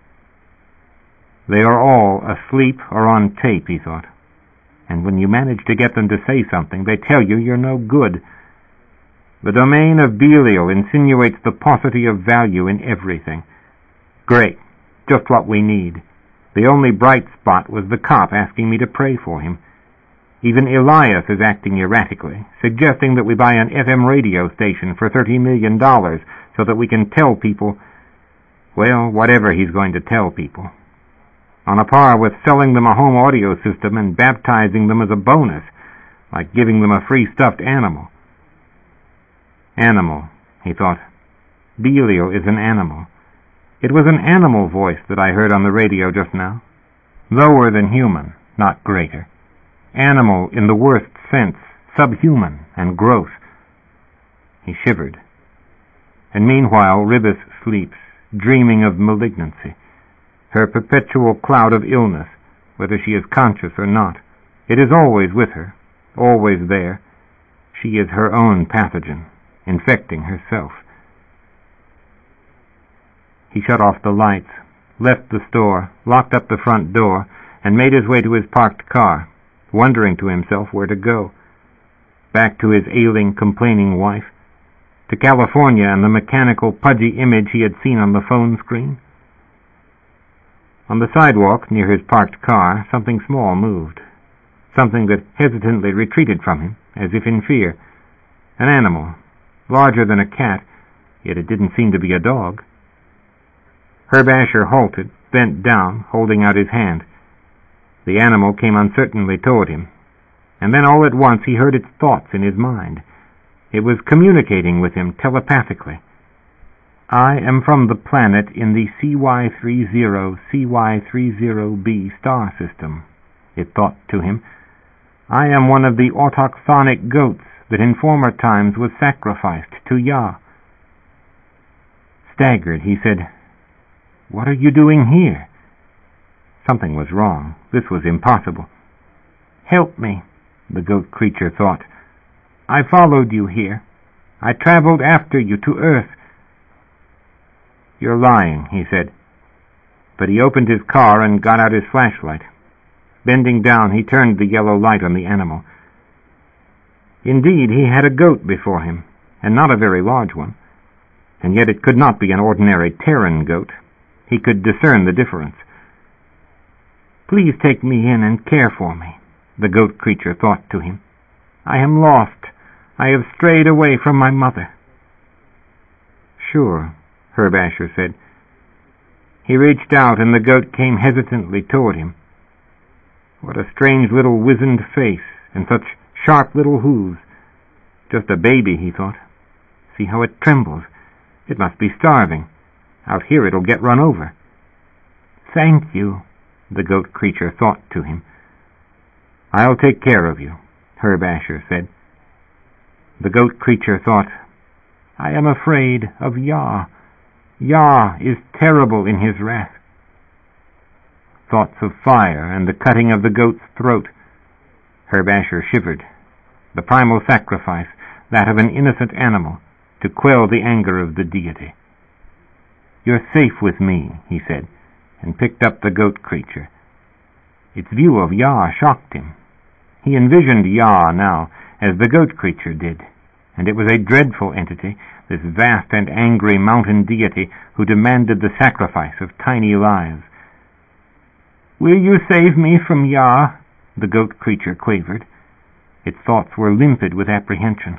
[SPEAKER 1] They are all asleep or on tape, he thought. And when you manage to get them to say something, they tell you you're no good. The domain of Belial insinuates the paucity of value in everything. Great. Just what we need. The only bright spot was the cop asking me to pray for him.
[SPEAKER 2] Even Elias is acting erratically, suggesting that we buy an F M radio station for thirty million dollars so that we can tell people, well, whatever he's going to tell people. On a par with selling them a home audio system and baptizing them as a bonus, like giving them a free stuffed animal. Animal, he thought. Belial is an animal. It was an animal voice that I heard on the radio just now. Lower than human, not greater. Animal in the worst sense, subhuman and gross. He shivered. And meanwhile Ribis sleeps, dreaming of malignancy, her perpetual cloud of illness, whether she is conscious or not. It is always with her, always there. She is her own pathogen, infecting herself. He shut off the lights, left the store, locked up the front door, and made his way to his parked car, wondering to himself where to go. Back to his ailing, complaining wife? To California and the mechanical, pudgy image he had seen on the phone screen? On the sidewalk near his parked car, something small moved. Something that hesitantly retreated from him, as if in fear. An animal, larger than a cat, yet it didn't seem to be a dog. Herb Asher halted, bent down, holding out his hand. The animal came uncertainly toward him, and then all at once he heard its thoughts in his mind. It was communicating with him telepathically. I am from the planet in the C Y thirty C Y thirty b star system, it thought to him. I am one of the autochthonic goats that in former times was sacrificed to Yah. Staggered, he said, "What are you doing here?" Something was wrong. This was impossible. "Help me," the goat creature thought. "I followed you here. I traveled after you to Earth." "You're lying," he said. But he opened his car and got out his flashlight. Bending down, he turned the yellow light on the animal. Indeed, he had a goat before him, and not a very large one. And yet it could not be an ordinary Terran goat. He could discern the difference. "Please take me in and care for me," the goat creature thought to him. "I am lost. I have strayed away from my mother." "Sure," Herb Asher said. He reached out and the goat came hesitantly toward him. What a strange little wizened face, and such sharp little hooves. Just a baby, he thought. See how it trembles. It must be starving. Out here it'll get run over. "Thank you," the goat creature thought to him. "I'll take care of you," Herb Asher said. The goat creature thought, "I am afraid of Yah. Yah is terrible in his wrath." Thoughts of fire and the cutting of the goat's throat. Herb Asher shivered. The primal sacrifice, that of an innocent animal, to quell the anger of the deity. "You're safe with me," he said, and picked up the goat creature. Its view of Yah shocked him. He envisioned Yah now, as the goat creature did, and it was a dreadful entity, this vast and angry mountain deity who demanded the sacrifice of tiny lives. "Will you save me from Yah?" the goat creature quavered. Its thoughts were limpid with apprehension.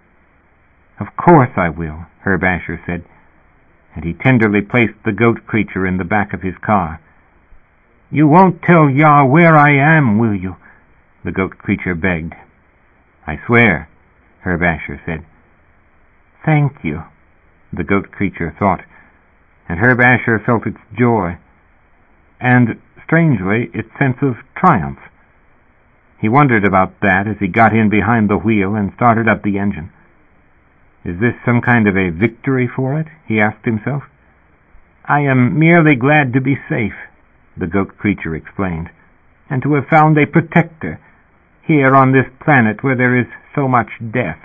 [SPEAKER 2] "Of course I will," Herb Asher said, and he tenderly placed the goat creature in the back of his car. "You won't tell Yah where I am, will you?" the goat creature begged. "I swear," Herb Asher said. "Thank you," the goat creature thought, and Herb Asher felt its joy, and, strangely, its sense of triumph. He wondered about that as he got in behind the wheel and started up the engine. Is this some kind of a victory for it? He asked himself. "I am merely glad to be safe," the goat creature explained, "and to have found a protector here on this planet where there is so much death."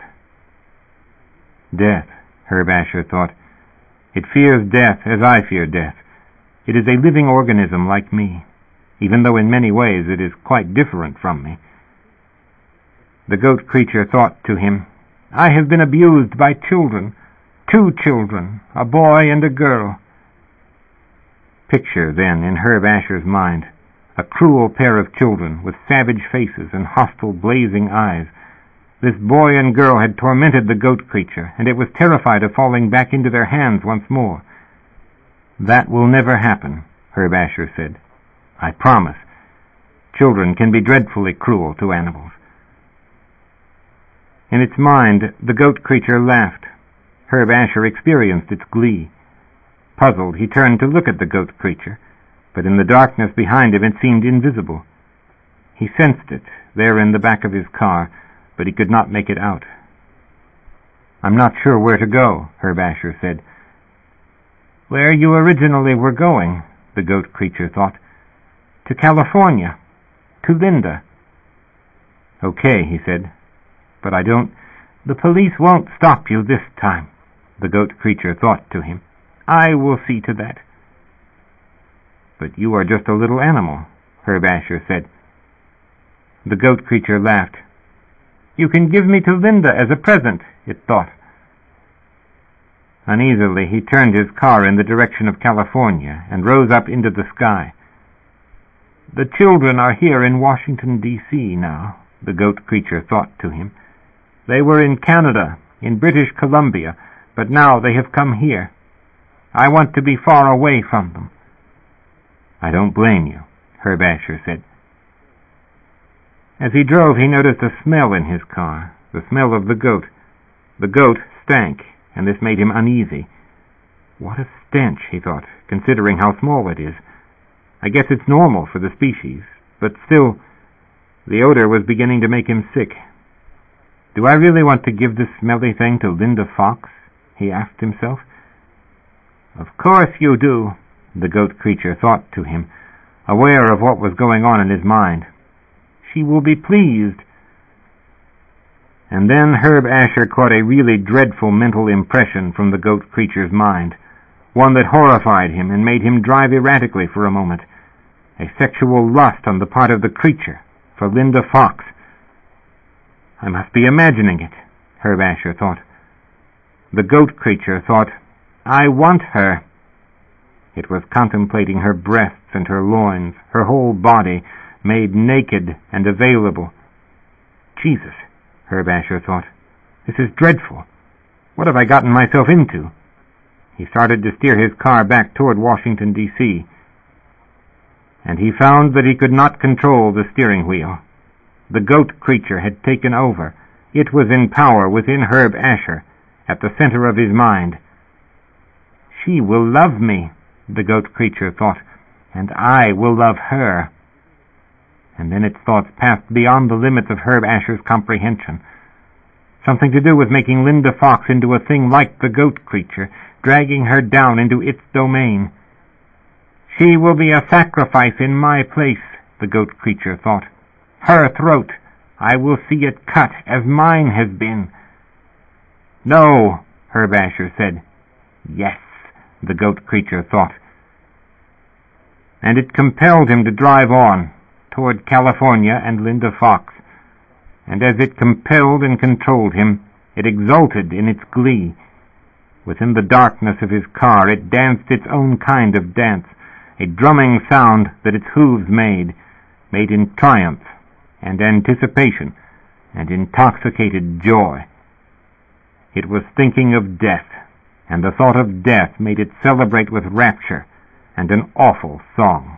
[SPEAKER 2] Death, Herb Asher thought. It fears death as I fear death. It is a living organism like me, even though in many ways it is quite different from me. The goat creature thought to him, "I have been abused by children, two children, a boy and a girl." Picture, then, in Herb Asher's mind,
[SPEAKER 1] A cruel pair of children with savage faces and hostile, blazing eyes. This boy and girl had tormented the goat creature, and it was terrified of falling back into their hands once more. "That will never happen," Herb Asher said. "I promise. Children can be dreadfully cruel to animals." In its mind, the goat creature laughed. Herb Asher experienced its glee. Puzzled, he turned to look at the goat creature, but in the darkness behind him it seemed invisible. He sensed it, there in the back of his car, but he could not make it out. "I'm not sure where to go," Herb Asher said. "Where you originally were going," the goat creature thought. "To California. To Linda." "Okay," he said, "but I don't—" "The police won't stop you this time," the goat creature thought to him. "I will see to that." "But you are just a little animal," Herb Asher said. The goat creature laughed. "You can give me to Linda as a present," it thought. Uneasily, he turned his car in the direction of California and rose up into the sky. "The children are here in Washington, D C now," the goat creature thought to him. "They were in Canada, in British Columbia, but now they have come here. I want to be far away from them." "I don't blame you," Herb Asher said. As he drove, he noticed a smell in his car, the smell of the goat. The goat stank, and this made him uneasy. What a stench, he thought, considering how small it is. I guess it's normal for the species, but still, the odor was beginning to make him sick. "Do I really want to give this smelly thing to Linda Fox?" he asked himself. "Of course you do," the goat creature thought to him, aware of what was going on in his mind. "She will be pleased." And then Herb Asher caught a really dreadful mental impression from the goat creature's mind, one that horrified him and made him drive erratically for a moment. A sexual lust on the part of the creature for Linda Fox. "I must be imagining it," Herb Asher thought. The goat creature thought, "I want her." It was contemplating her breasts and her loins, her whole body, made naked and available. "Jesus," Herb Asher thought, "this is dreadful. What have I gotten myself into?" He started to steer his car back toward Washington, D C, and he found that he could not control the steering wheel. The goat creature had taken over. It was in power within Herb Asher, at the center of his mind. "She will love me," the goat creature thought, "and I will love her." And then its thoughts passed beyond the limits of Herb Asher's comprehension. Something to do with making Linda Fox into a thing like the goat creature, dragging her down into its domain. "She will be a sacrifice in my place," the goat creature thought. "Her throat, I will see it cut as mine has been." "No," Herb Asher said. "Yes," the goat creature thought. And it compelled him to drive on toward California and Linda Fox. And as it compelled and controlled him, it exulted in its glee. Within the darkness of his car, it danced its own kind of dance, a drumming sound that its hooves made, made in triumph and anticipation and intoxicated joy. It was thinking of death, and the thought of death made it celebrate with rapture and an awful song.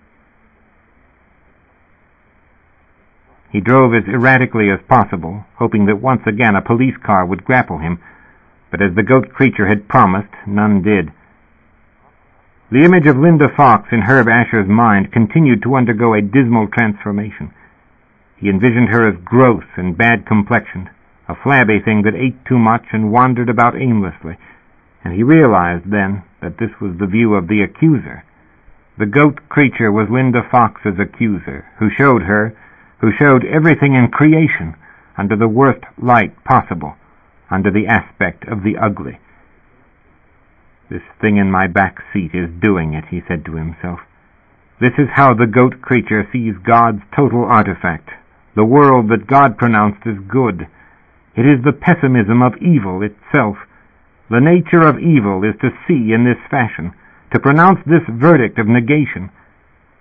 [SPEAKER 1] He drove as erratically as possible, hoping that once again a police car would grapple him, but as the goat creature had promised, none did. The image of Linda Fox in Herb Asher's mind continued to undergo a dismal transformation. He envisioned her as gross and bad-complexioned, a flabby thing that ate too much and wandered about aimlessly, and he realized then that this was the view of the accuser. The goat creature was Linda Fox's accuser, who showed her, who showed everything in creation under the worst light possible, under the aspect of the ugly. "This thing in my back seat is doing it," he said to himself. "This is how the goat creature sees God's total artifact, the world that God pronounced as good. It is the pessimism of evil itself. The nature of evil is to see in this fashion, to pronounce this verdict of negation.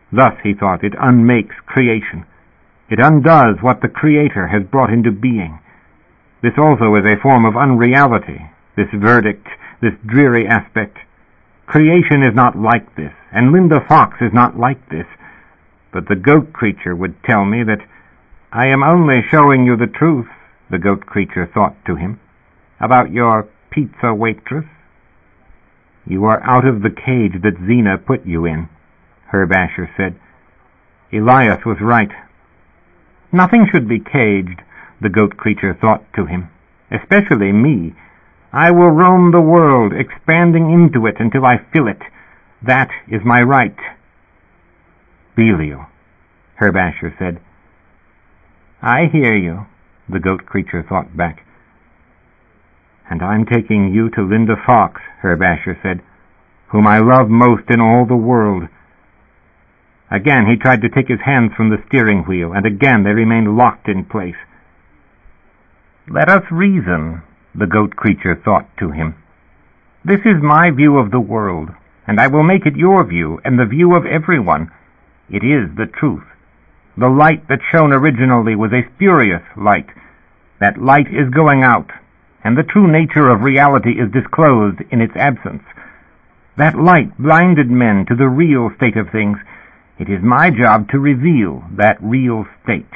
[SPEAKER 2] Thus, he thought, it unmakes creation. It undoes what the Creator has brought into being. This also is a form of unreality, this verdict, this dreary aspect. Creation is not like this, and Linda Fox is not like this. But the goat creature would tell me that I am only showing you the truth, the goat creature thought to him, about your pizza waitress. You are out of the cage that Zena put you in, Herb Asher said. Elias was right. Nothing should be caged, the goat creature thought to him, especially me. I will roam the world, expanding into it until I fill it. That is my right. Belial, Herb Asher said. I hear you, the goat creature thought back. And I'm taking you to Linda Fox, Herb Asher said, whom I love most in all the world. Again he tried to take his hands from the steering wheel, and again they remained locked in place. Let us reason, the goat creature thought to him. This is my view of the world, and I will make it your view, and the view of everyone. It is the truth. The light that shone originally was a spurious light. That light is going out, and the true nature of reality is disclosed in its absence. That light blinded men to the real state of things. It is my job to reveal that real state.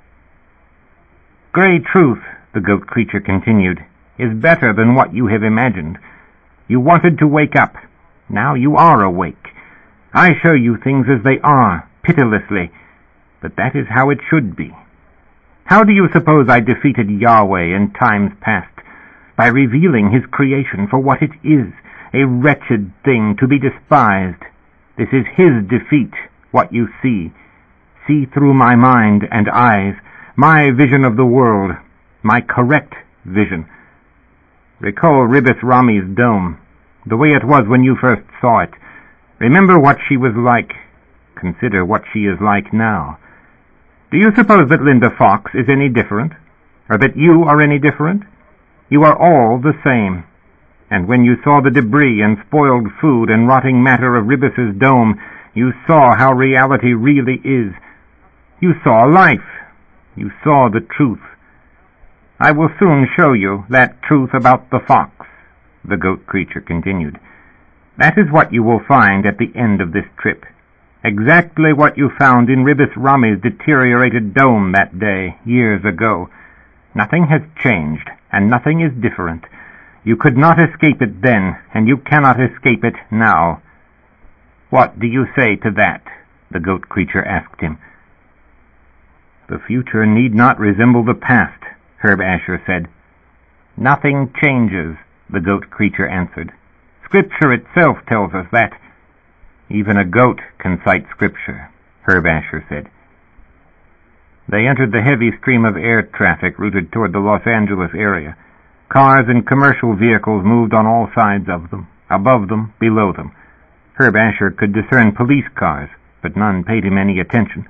[SPEAKER 2] Gray truth, the goat creature continued, is better than what you have imagined. You wanted to wake up. Now you are awake. I show you things as they are, pitilessly, but that is how it should be. How do you suppose I defeated Yahweh in times past? By revealing his creation for what it is, a wretched thing to be despised. This is his defeat, what you see. See through my mind and eyes, my vision of the world, my correct vision. Recall Ribis Rami's dome, the way it was when you first saw it. Remember what she was like. Consider what she is like now. Do you suppose that Linda Fox is any different? Or that you are any different? You are all the same. And when you saw the debris and spoiled food and rotting matter of Ribis's dome, you saw how reality really is. You saw life. You saw the truth. I will soon show you that truth about the fox, the goat creature continued. That is what you will find at the end of this trip. Exactly what you found in Ribis Rami's deteriorated dome that day, years ago. Nothing has changed, and nothing is different. You could not escape it then, and you cannot escape it now. What do you say to that? The goat creature asked him. The future need not resemble the past, Herb Asher said. Nothing changes, the goat creature answered. Scripture itself tells us that. Even a goat can cite Scripture, Herb Asher said. They entered the heavy stream of air traffic routed toward the Los Angeles area. Cars and commercial vehicles moved on all sides of them, above them, below them. Herb Asher could discern police cars, but none paid him any attention.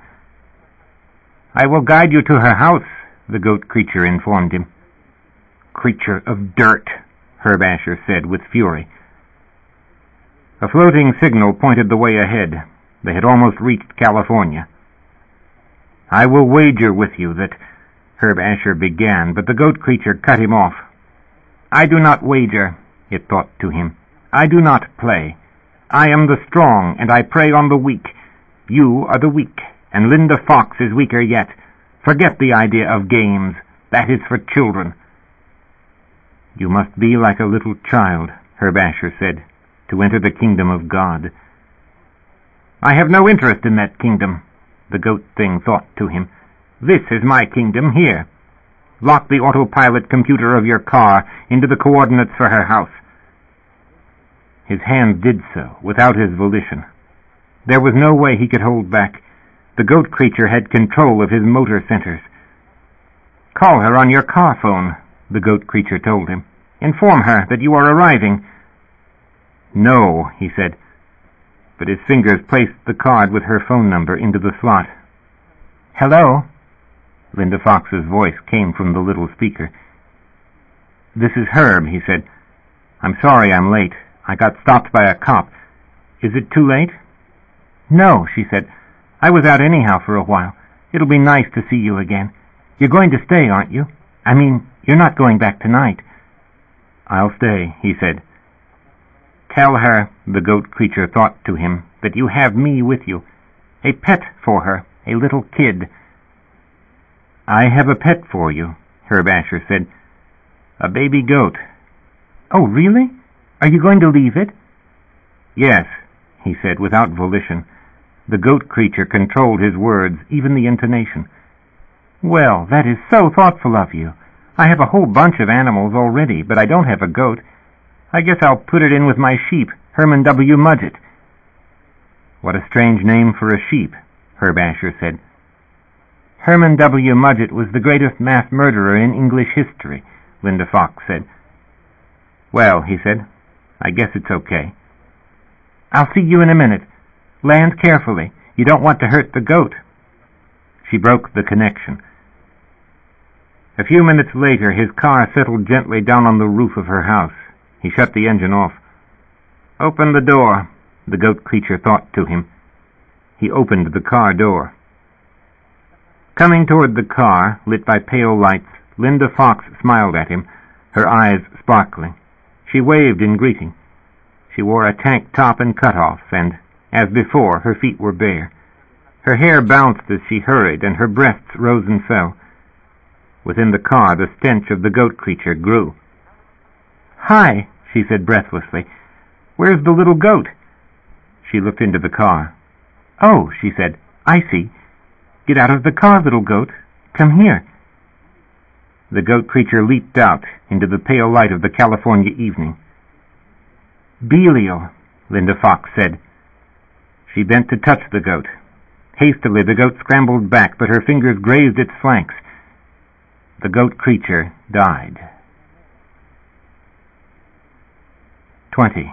[SPEAKER 2] I will guide you to her house, the goat creature informed him. Creature of dirt, Herb Asher said with fury. A floating signal pointed the way ahead. They had almost reached California. I will wager with you that Herb Asher began, but the goat creature cut him off. I do not wager, it thought to him. I do not play. I am the strong, and I prey on the weak. You are the weak, and Linda Fox is weaker yet. Forget the idea of games. That is for children. You must be like a little child, Herb Asher said, to enter the kingdom of God. I have no interest in that kingdom, the goat thing thought to him. This is my kingdom here. Lock the autopilot computer of your car into the coordinates for her house. His hand did so, without his volition. There was no way he could hold back. The goat creature had control of his motor centers. Call her on your car phone, the goat creature told him. Inform her that you are arriving. No, he said, but his fingers placed the card with her phone number into the slot. Hello? Linda Fox's voice came from the little speaker. This is Herb, he said. I'm sorry I'm late. I got stopped by a cop. Is it too late? No, she said. I was out anyhow for a while. It'll be nice to see you again. You're going to stay, aren't you? I mean, you're not going back tonight."
[SPEAKER 1] "I'll stay," he said. "Tell her," the goat creature thought to him, "that you have me with you. A pet for her, a little kid." "I have a pet for you," Herb Asher said. "A baby goat."
[SPEAKER 2] "Oh, really? Are you going to leave it?"
[SPEAKER 1] "Yes," he said, without volition. The goat creature controlled his words, even the intonation.
[SPEAKER 2] "Well, that is so thoughtful of you. I have a whole bunch of animals already, but I don't have a goat. I guess I'll put it in with my sheep, Herman W. Mudgett."
[SPEAKER 1] "What a strange name for a sheep," Herb Asher said.
[SPEAKER 2] "Herman W. Mudgett was the greatest mass murderer in English history," Linda Fox said.
[SPEAKER 1] "Well," he said, "I guess it's okay."
[SPEAKER 2] "I'll see you in a minute. Land carefully. You don't want to hurt the goat."
[SPEAKER 1] She broke the connection. A few minutes later, his car settled gently down on the roof of her house. He shut the engine off. "Open the door," the goat creature thought to him. He opened the car door. Coming toward the car, lit by pale lights, Linda Fox smiled at him, her eyes sparkling. She waved in greeting. She wore a tank top and cutoffs, and, as before, her feet were bare. Her hair bounced as she hurried, and her breasts rose and fell. Within the car, the stench of the goat creature grew.
[SPEAKER 2] "Hi," she said breathlessly. "Where's the little goat?"
[SPEAKER 1] She looked into the car.
[SPEAKER 2] "Oh," she said, "I see. Get out of the car, little goat. Come here."
[SPEAKER 1] The goat creature leaped out into the pale light of the California evening.
[SPEAKER 2] "Belial," Linda Fox said.
[SPEAKER 1] She bent to touch the goat. Hastily, the goat scrambled back, but her fingers grazed its flanks. The goat creature died. Twenty.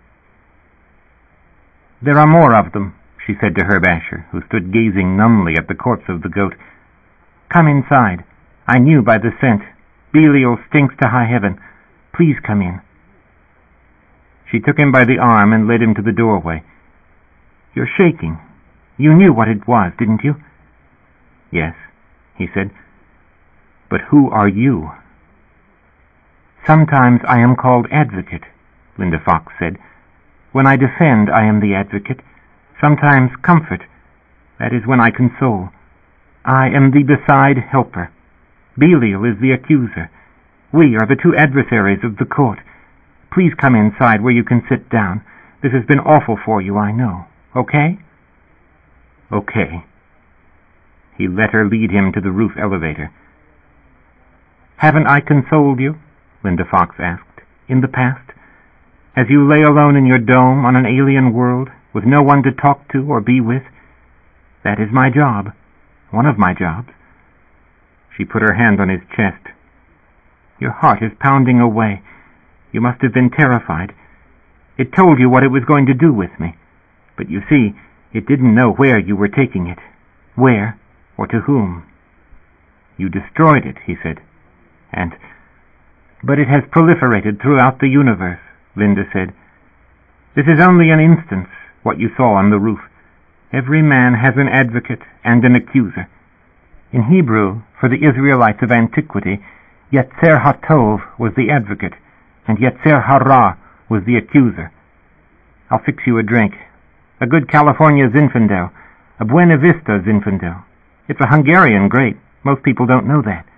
[SPEAKER 2] "There are more of them," she said to Herb Asher, who stood gazing numbly at the corpse of the goat. "Come inside. I knew by the scent. Belial stinks to high heaven. Please come in."
[SPEAKER 1] She took him by the arm and led him to the doorway.
[SPEAKER 2] "You're shaking. You knew what it was, didn't you?"
[SPEAKER 1] "Yes," he said. "But who are you?"
[SPEAKER 2] "Sometimes I am called advocate," Linda Fox said. "When I defend, I am the advocate. Sometimes comfort. That is when I console. I am the beside helper. Belial is the accuser. We are the two adversaries of the court. Please come inside where you can sit down. This has been awful for you, I know. Okay?"
[SPEAKER 1] "Okay." He let her lead him to the roof elevator.
[SPEAKER 2] "Haven't I consoled you?" Linda Fox asked. "In the past? As you lay alone in your dome on an alien world, with no one to talk to or be with? That is my job. One of my jobs."
[SPEAKER 1] She put her hand on his chest.
[SPEAKER 2] "Your heart is pounding away. You must have been terrified. It told you what it was going to do with me. But you see, it didn't know where you were taking it. Where, or to whom."
[SPEAKER 1] "You destroyed it," he said.
[SPEAKER 2] And, "But it has proliferated throughout the universe," Linda said. "This is only an instance, what you saw on the roof. Every man has an advocate and an accuser. In Hebrew, for the Israelites of antiquity, Yetzer HaTov was the advocate, and Yetzer Hara was the accuser. I'll fix you a drink. A good California Zinfandel, a Buena Vista Zinfandel. It's a Hungarian grape. Most people don't know that."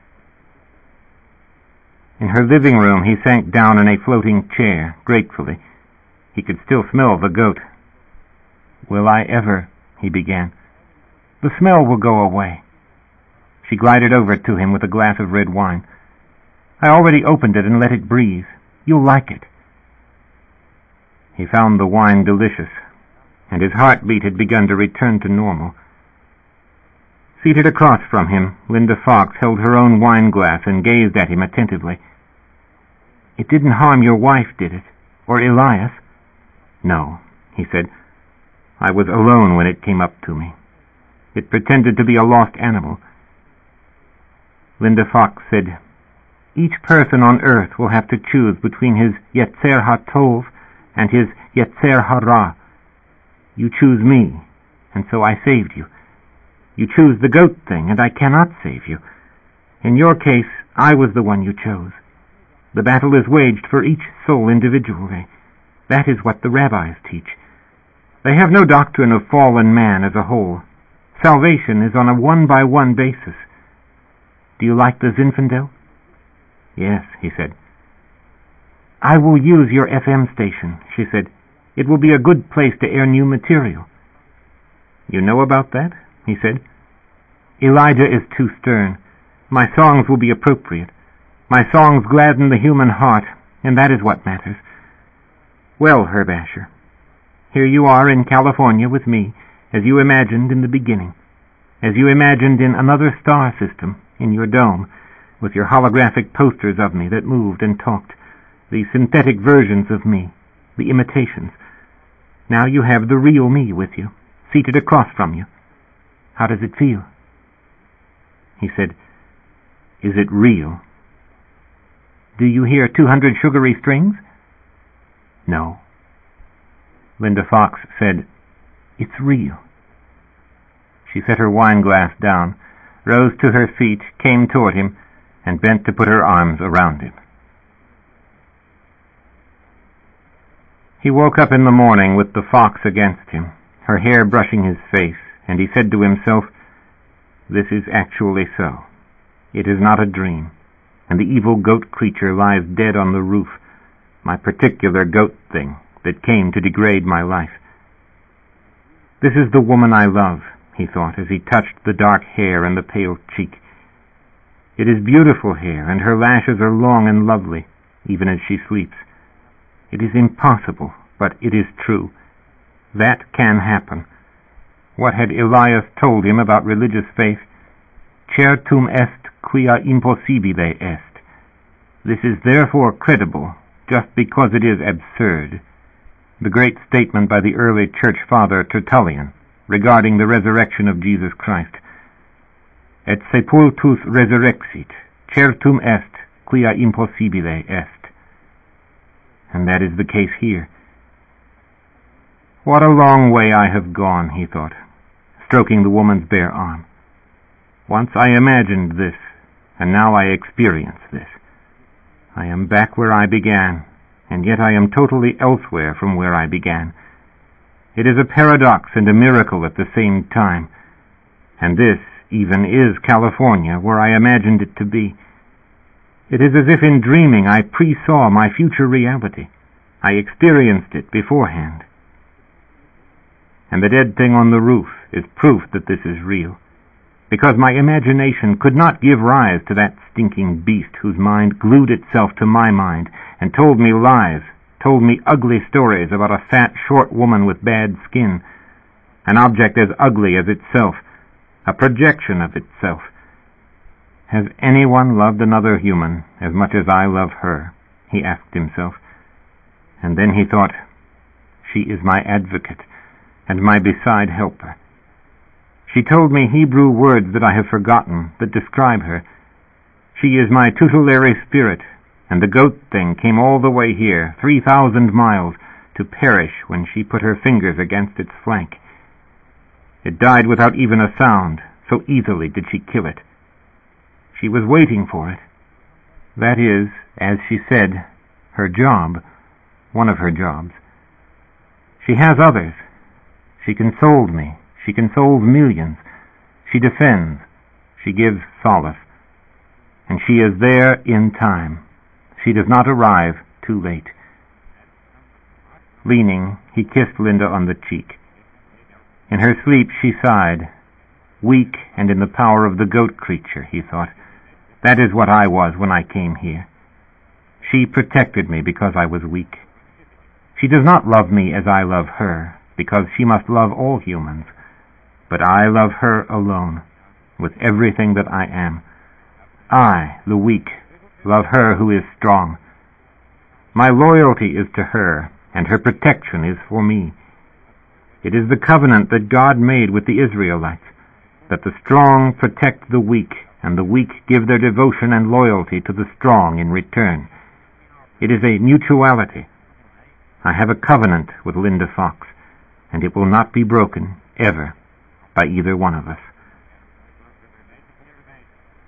[SPEAKER 1] In her living room, he sank down in a floating chair, gratefully. He could still smell the goat.
[SPEAKER 2] "Will I ever?" he began. "The smell will go away."
[SPEAKER 1] She glided over to him with a glass of red wine.
[SPEAKER 2] "I already opened it and let it breathe. You'll like it."
[SPEAKER 1] He found the wine delicious, and his heartbeat had begun to return to normal. Seated across from him, Linda Fox held her own wine glass and gazed at him attentively.
[SPEAKER 2] "It didn't harm your wife, did it? Or Elias?"
[SPEAKER 1] "No," he said. "I was alone when it came up to me. It pretended to be a lost animal." Linda Fox said, "Each person on earth will have to choose between his Yetzer HaTov and his Yetzer Hara. You choose me, and so I saved you.
[SPEAKER 2] You choose the goat thing, and I cannot save you. In your case, I was the one you chose. The battle is waged for each soul individually. That is what the rabbis teach. They have no doctrine of fallen man as a whole. Salvation is on a one-by-one basis. Do you like the Zinfandel? Yes, he said. I will use your F M station, she said. It will be a good place to air new material. You know about that? He said. Elijah is too stern. My songs will be appropriate. My songs gladden the human heart, and that is what matters. Well, Herb Asher, here you are in California with me, as you imagined in the beginning, as you imagined in another star system, in your dome, with your holographic posters of me that moved and talked, the synthetic versions of me, the imitations. Now you have the real me with you, seated across from you. How does it feel? He said, Is it real? Do you hear two hundred sugary strings? No. Linda Fox said, It's real. She set her wine glass down, rose to her feet, came toward him, and bent to put her arms around him. He woke up in the morning with the fox against him, her hair brushing his face, and he said to himself, This is actually so. It is not a dream, and the evil goat creature lies dead on the roof, my particular goat thing that came to degrade my life. This is the woman I love, he thought, as he touched the dark hair and the pale cheek. It is beautiful hair, and her lashes are long and lovely, even as she sleeps. It is impossible, but it is true. That can happen. What had Elias told him about religious faith? Certum est quia impossibile est. This is therefore credible, just because it is absurd. The great statement by the early church father Tertullian regarding the resurrection of Jesus Christ. Et sepultus resurrexit, certum est quia impossibile est. And that is the case here. What a long way I have gone, he thought, stroking the woman's bare arm. Once I imagined this, and now I experience this. I am back where I began, and yet I am totally elsewhere from where I began. It is a paradox and a miracle at the same time, and this even is California, where I imagined it to be. It is as if in dreaming I pre-saw my future reality. I experienced it beforehand. And the dead thing on the roof is proof that this is real, because my imagination could not give rise to that stinking beast whose mind glued itself to my mind and told me lies, told me ugly stories about a fat, short woman with bad skin, an object as ugly as itself, a projection of itself. Has anyone loved another human as much as I love her? He asked himself. And then he thought, she is my advocate and my beside helper. She told me Hebrew words that I have forgotten that describe her. She is my tutelary spirit, and the goat thing came all the way here, three thousand miles, to perish when she put her fingers against its flank. It died without even a sound, so easily did she kill it. She was waiting for it. That is, as she said, her job, one of her jobs. She has others. She consoled me. She consoles millions. She defends. She gives solace. And she is there in time. She does not arrive too late. Leaning, he kissed Linda on the cheek. In her sleep she sighed. Weak and in the power of the goat creature, he thought. That is what I was when I came here. She protected me because I was weak. She does not love me as I love her, because she must love all humans. But I love her alone, with everything that I am. I, the weak, love her who is strong. My loyalty is to her, and her protection is for me. It is the covenant that God made with the Israelites, that the strong protect the weak, and the weak give their devotion and loyalty to the strong in return. It is a mutuality. I have a covenant with Linda Fox, and it will not be broken, ever, by either one of us.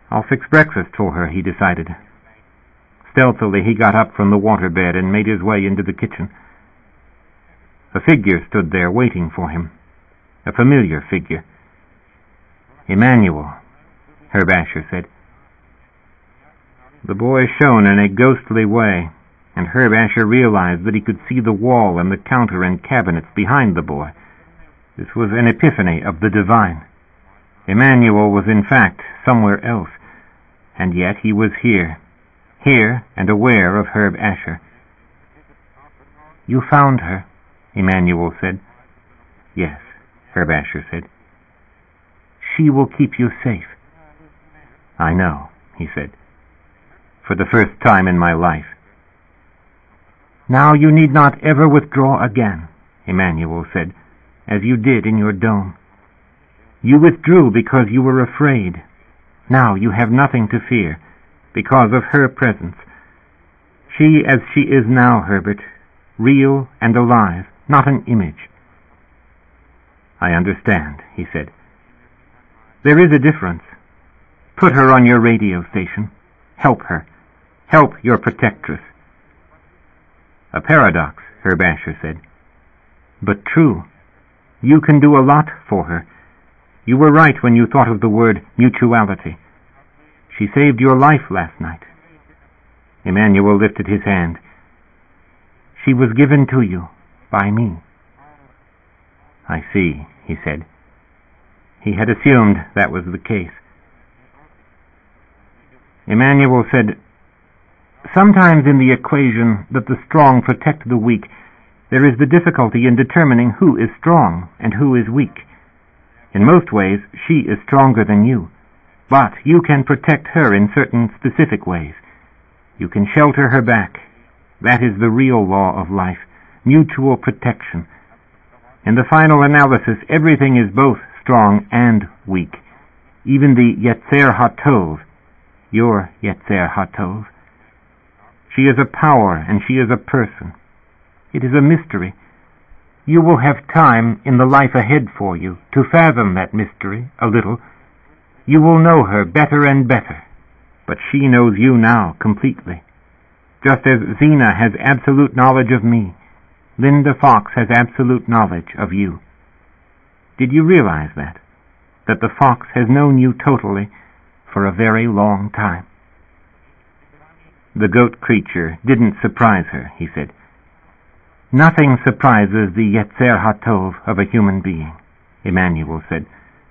[SPEAKER 2] I'll fix breakfast for her, he decided. Stealthily he got up from the waterbed and made his way into the kitchen. A figure stood there waiting for him, a familiar figure. "Emmanuel," Herb Asher said. The boy shone in a ghostly way, and Herb Asher realized that he could see the wall and the counter and cabinets behind the boy. This was an epiphany of the divine. Emmanuel was in fact somewhere else, and yet he was here, here and aware of Herb Asher. "You found her," Emmanuel said. "Yes," Herb Asher said. "She will keep you safe." "I know," he said, "for the first time in my life." "Now you need not ever withdraw again," Emmanuel said, "as you did in your dome. You withdrew because you were afraid. Now you have nothing to fear, because of her presence. She as she is now, Herbert, real and alive, not an image." "I understand," he said. "There is a difference. Put her on your radio station. Help her. Help your protectress." "A paradox," Herb Asher said. "But true. You can do a lot for her. You were right when you thought of the word mutuality. She saved your life last night." Emmanuel lifted his hand. "She was given to you by me." "I see," he said. He had assumed that was the case. Emmanuel said, "Sometimes in the equation that the strong protect the weak, there is the difficulty in determining who is strong and who is weak. In most ways, she is stronger than you, but you can protect her in certain specific ways. You can shelter her back. That is the real law of life, mutual protection. In the final analysis, everything is both strong and weak, even the Yetzer HaTov, your Yetzer HaTov. She is a power and she is a person. It is a mystery. You will have time in the life ahead for you to fathom that mystery a little. You will know her better and better, but she knows you now completely. Just as Zena has absolute knowledge of me, Linda Fox has absolute knowledge of you. Did you realize that? That the fox has known you totally for a very long time?" The goat creature didn't surprise her, he said. "Nothing surprises the Yetzer HaTov of a human being," Emmanuel said.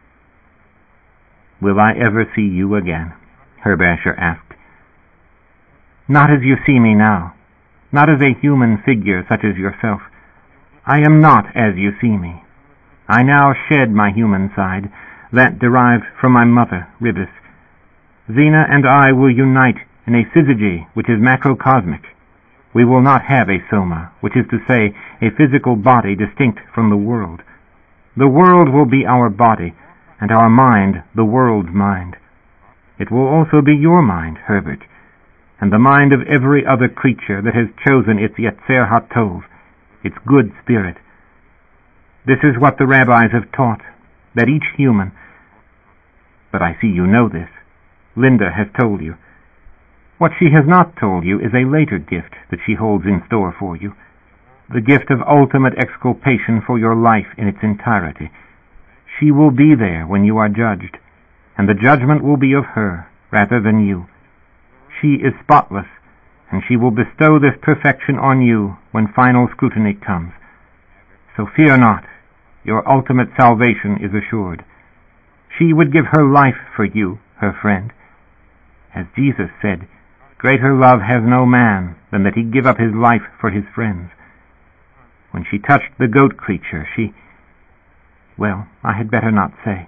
[SPEAKER 2] "Will I ever see you again?" Herb Asher asked. "Not as you see me now, not as a human figure such as yourself. I am not as you see me. I now shed my human side, that derived from my mother, Ribis. Zena and I will unite in a syzygy which is macrocosmic. We will not have a soma, which is to say, a physical body distinct from the world. The world will be our body, and our mind the world's mind. It will also be your mind, Herbert, and the mind of every other creature that has chosen its Yetzer HaTov, its good spirit. This is what the rabbis have taught, that each human... But I see you know this. Linda has told you. What she has not told you is a later gift that she holds in store for you, the gift of ultimate exculpation for your life in its entirety. She will be there when you are judged, and the judgment will be of her rather than you. She is spotless, and she will bestow this perfection on you when final scrutiny comes. So fear not, your ultimate salvation is assured. She would give her life for you, her friend. As Jesus said, greater love has no man than that he give up his life for his friends. When she touched the goat creature, she... Well, I had better not say.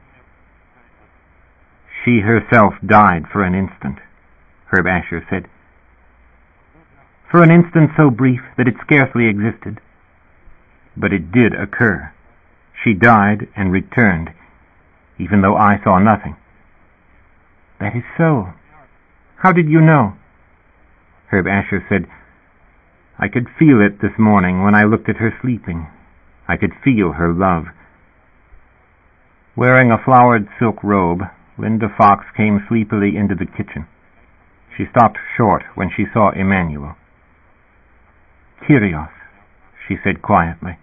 [SPEAKER 2] She herself died for an instant, Herb Asher said. For an instant so brief that it scarcely existed. But it did occur. She died and returned, even though I saw nothing. That is so. How did you know? Herb Asher said, I could feel it this morning when I looked at her sleeping. I could feel her love. Wearing a flowered silk robe,
[SPEAKER 1] Linda Fox came sleepily into the kitchen. She stopped short when she saw Emmanuel. "Kyrios," she said quietly.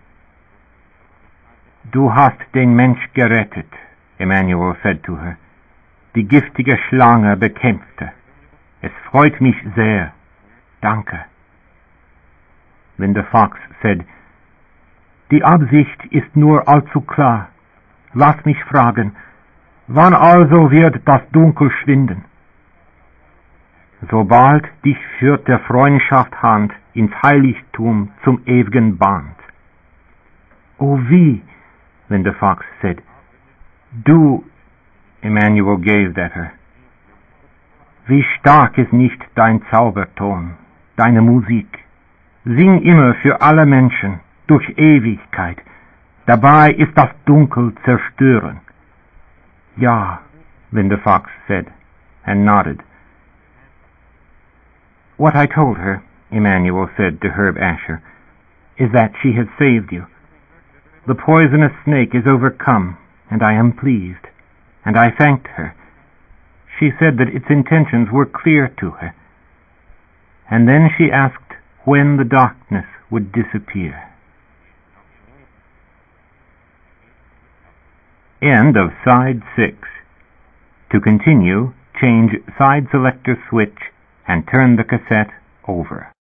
[SPEAKER 1] "Du hast den Mensch gerettet," Emmanuel said to her. "Die giftige Schlange bekämpfte. Es freut mich sehr. Danke." Linda Fox said, "Die Absicht ist nur allzu klar. Lass mich fragen, wann also wird das Dunkel schwinden?" "Sobald dich führt der Freundschaft Hand ins Heiligtum zum ewigen Band." "Oh, wie?" Linda Fox said. "Du," Emmanuel gazed at her. "Wie stark ist nicht dein Zauberton, deine Musik. Sing immer für alle Menschen, durch Ewigkeit. Dabei ist das Dunkel zerstören." "Ja," Linda Fox said, and nodded. "What I told her," Emmanuel said to Herb Asher, "is that she has saved you. The poisonous snake is overcome, and I am pleased." And I thanked her. She said that its intentions were clear to her. And then she asked when the darkness would disappear. End of side six. To continue, change side selector switch and turn the cassette over.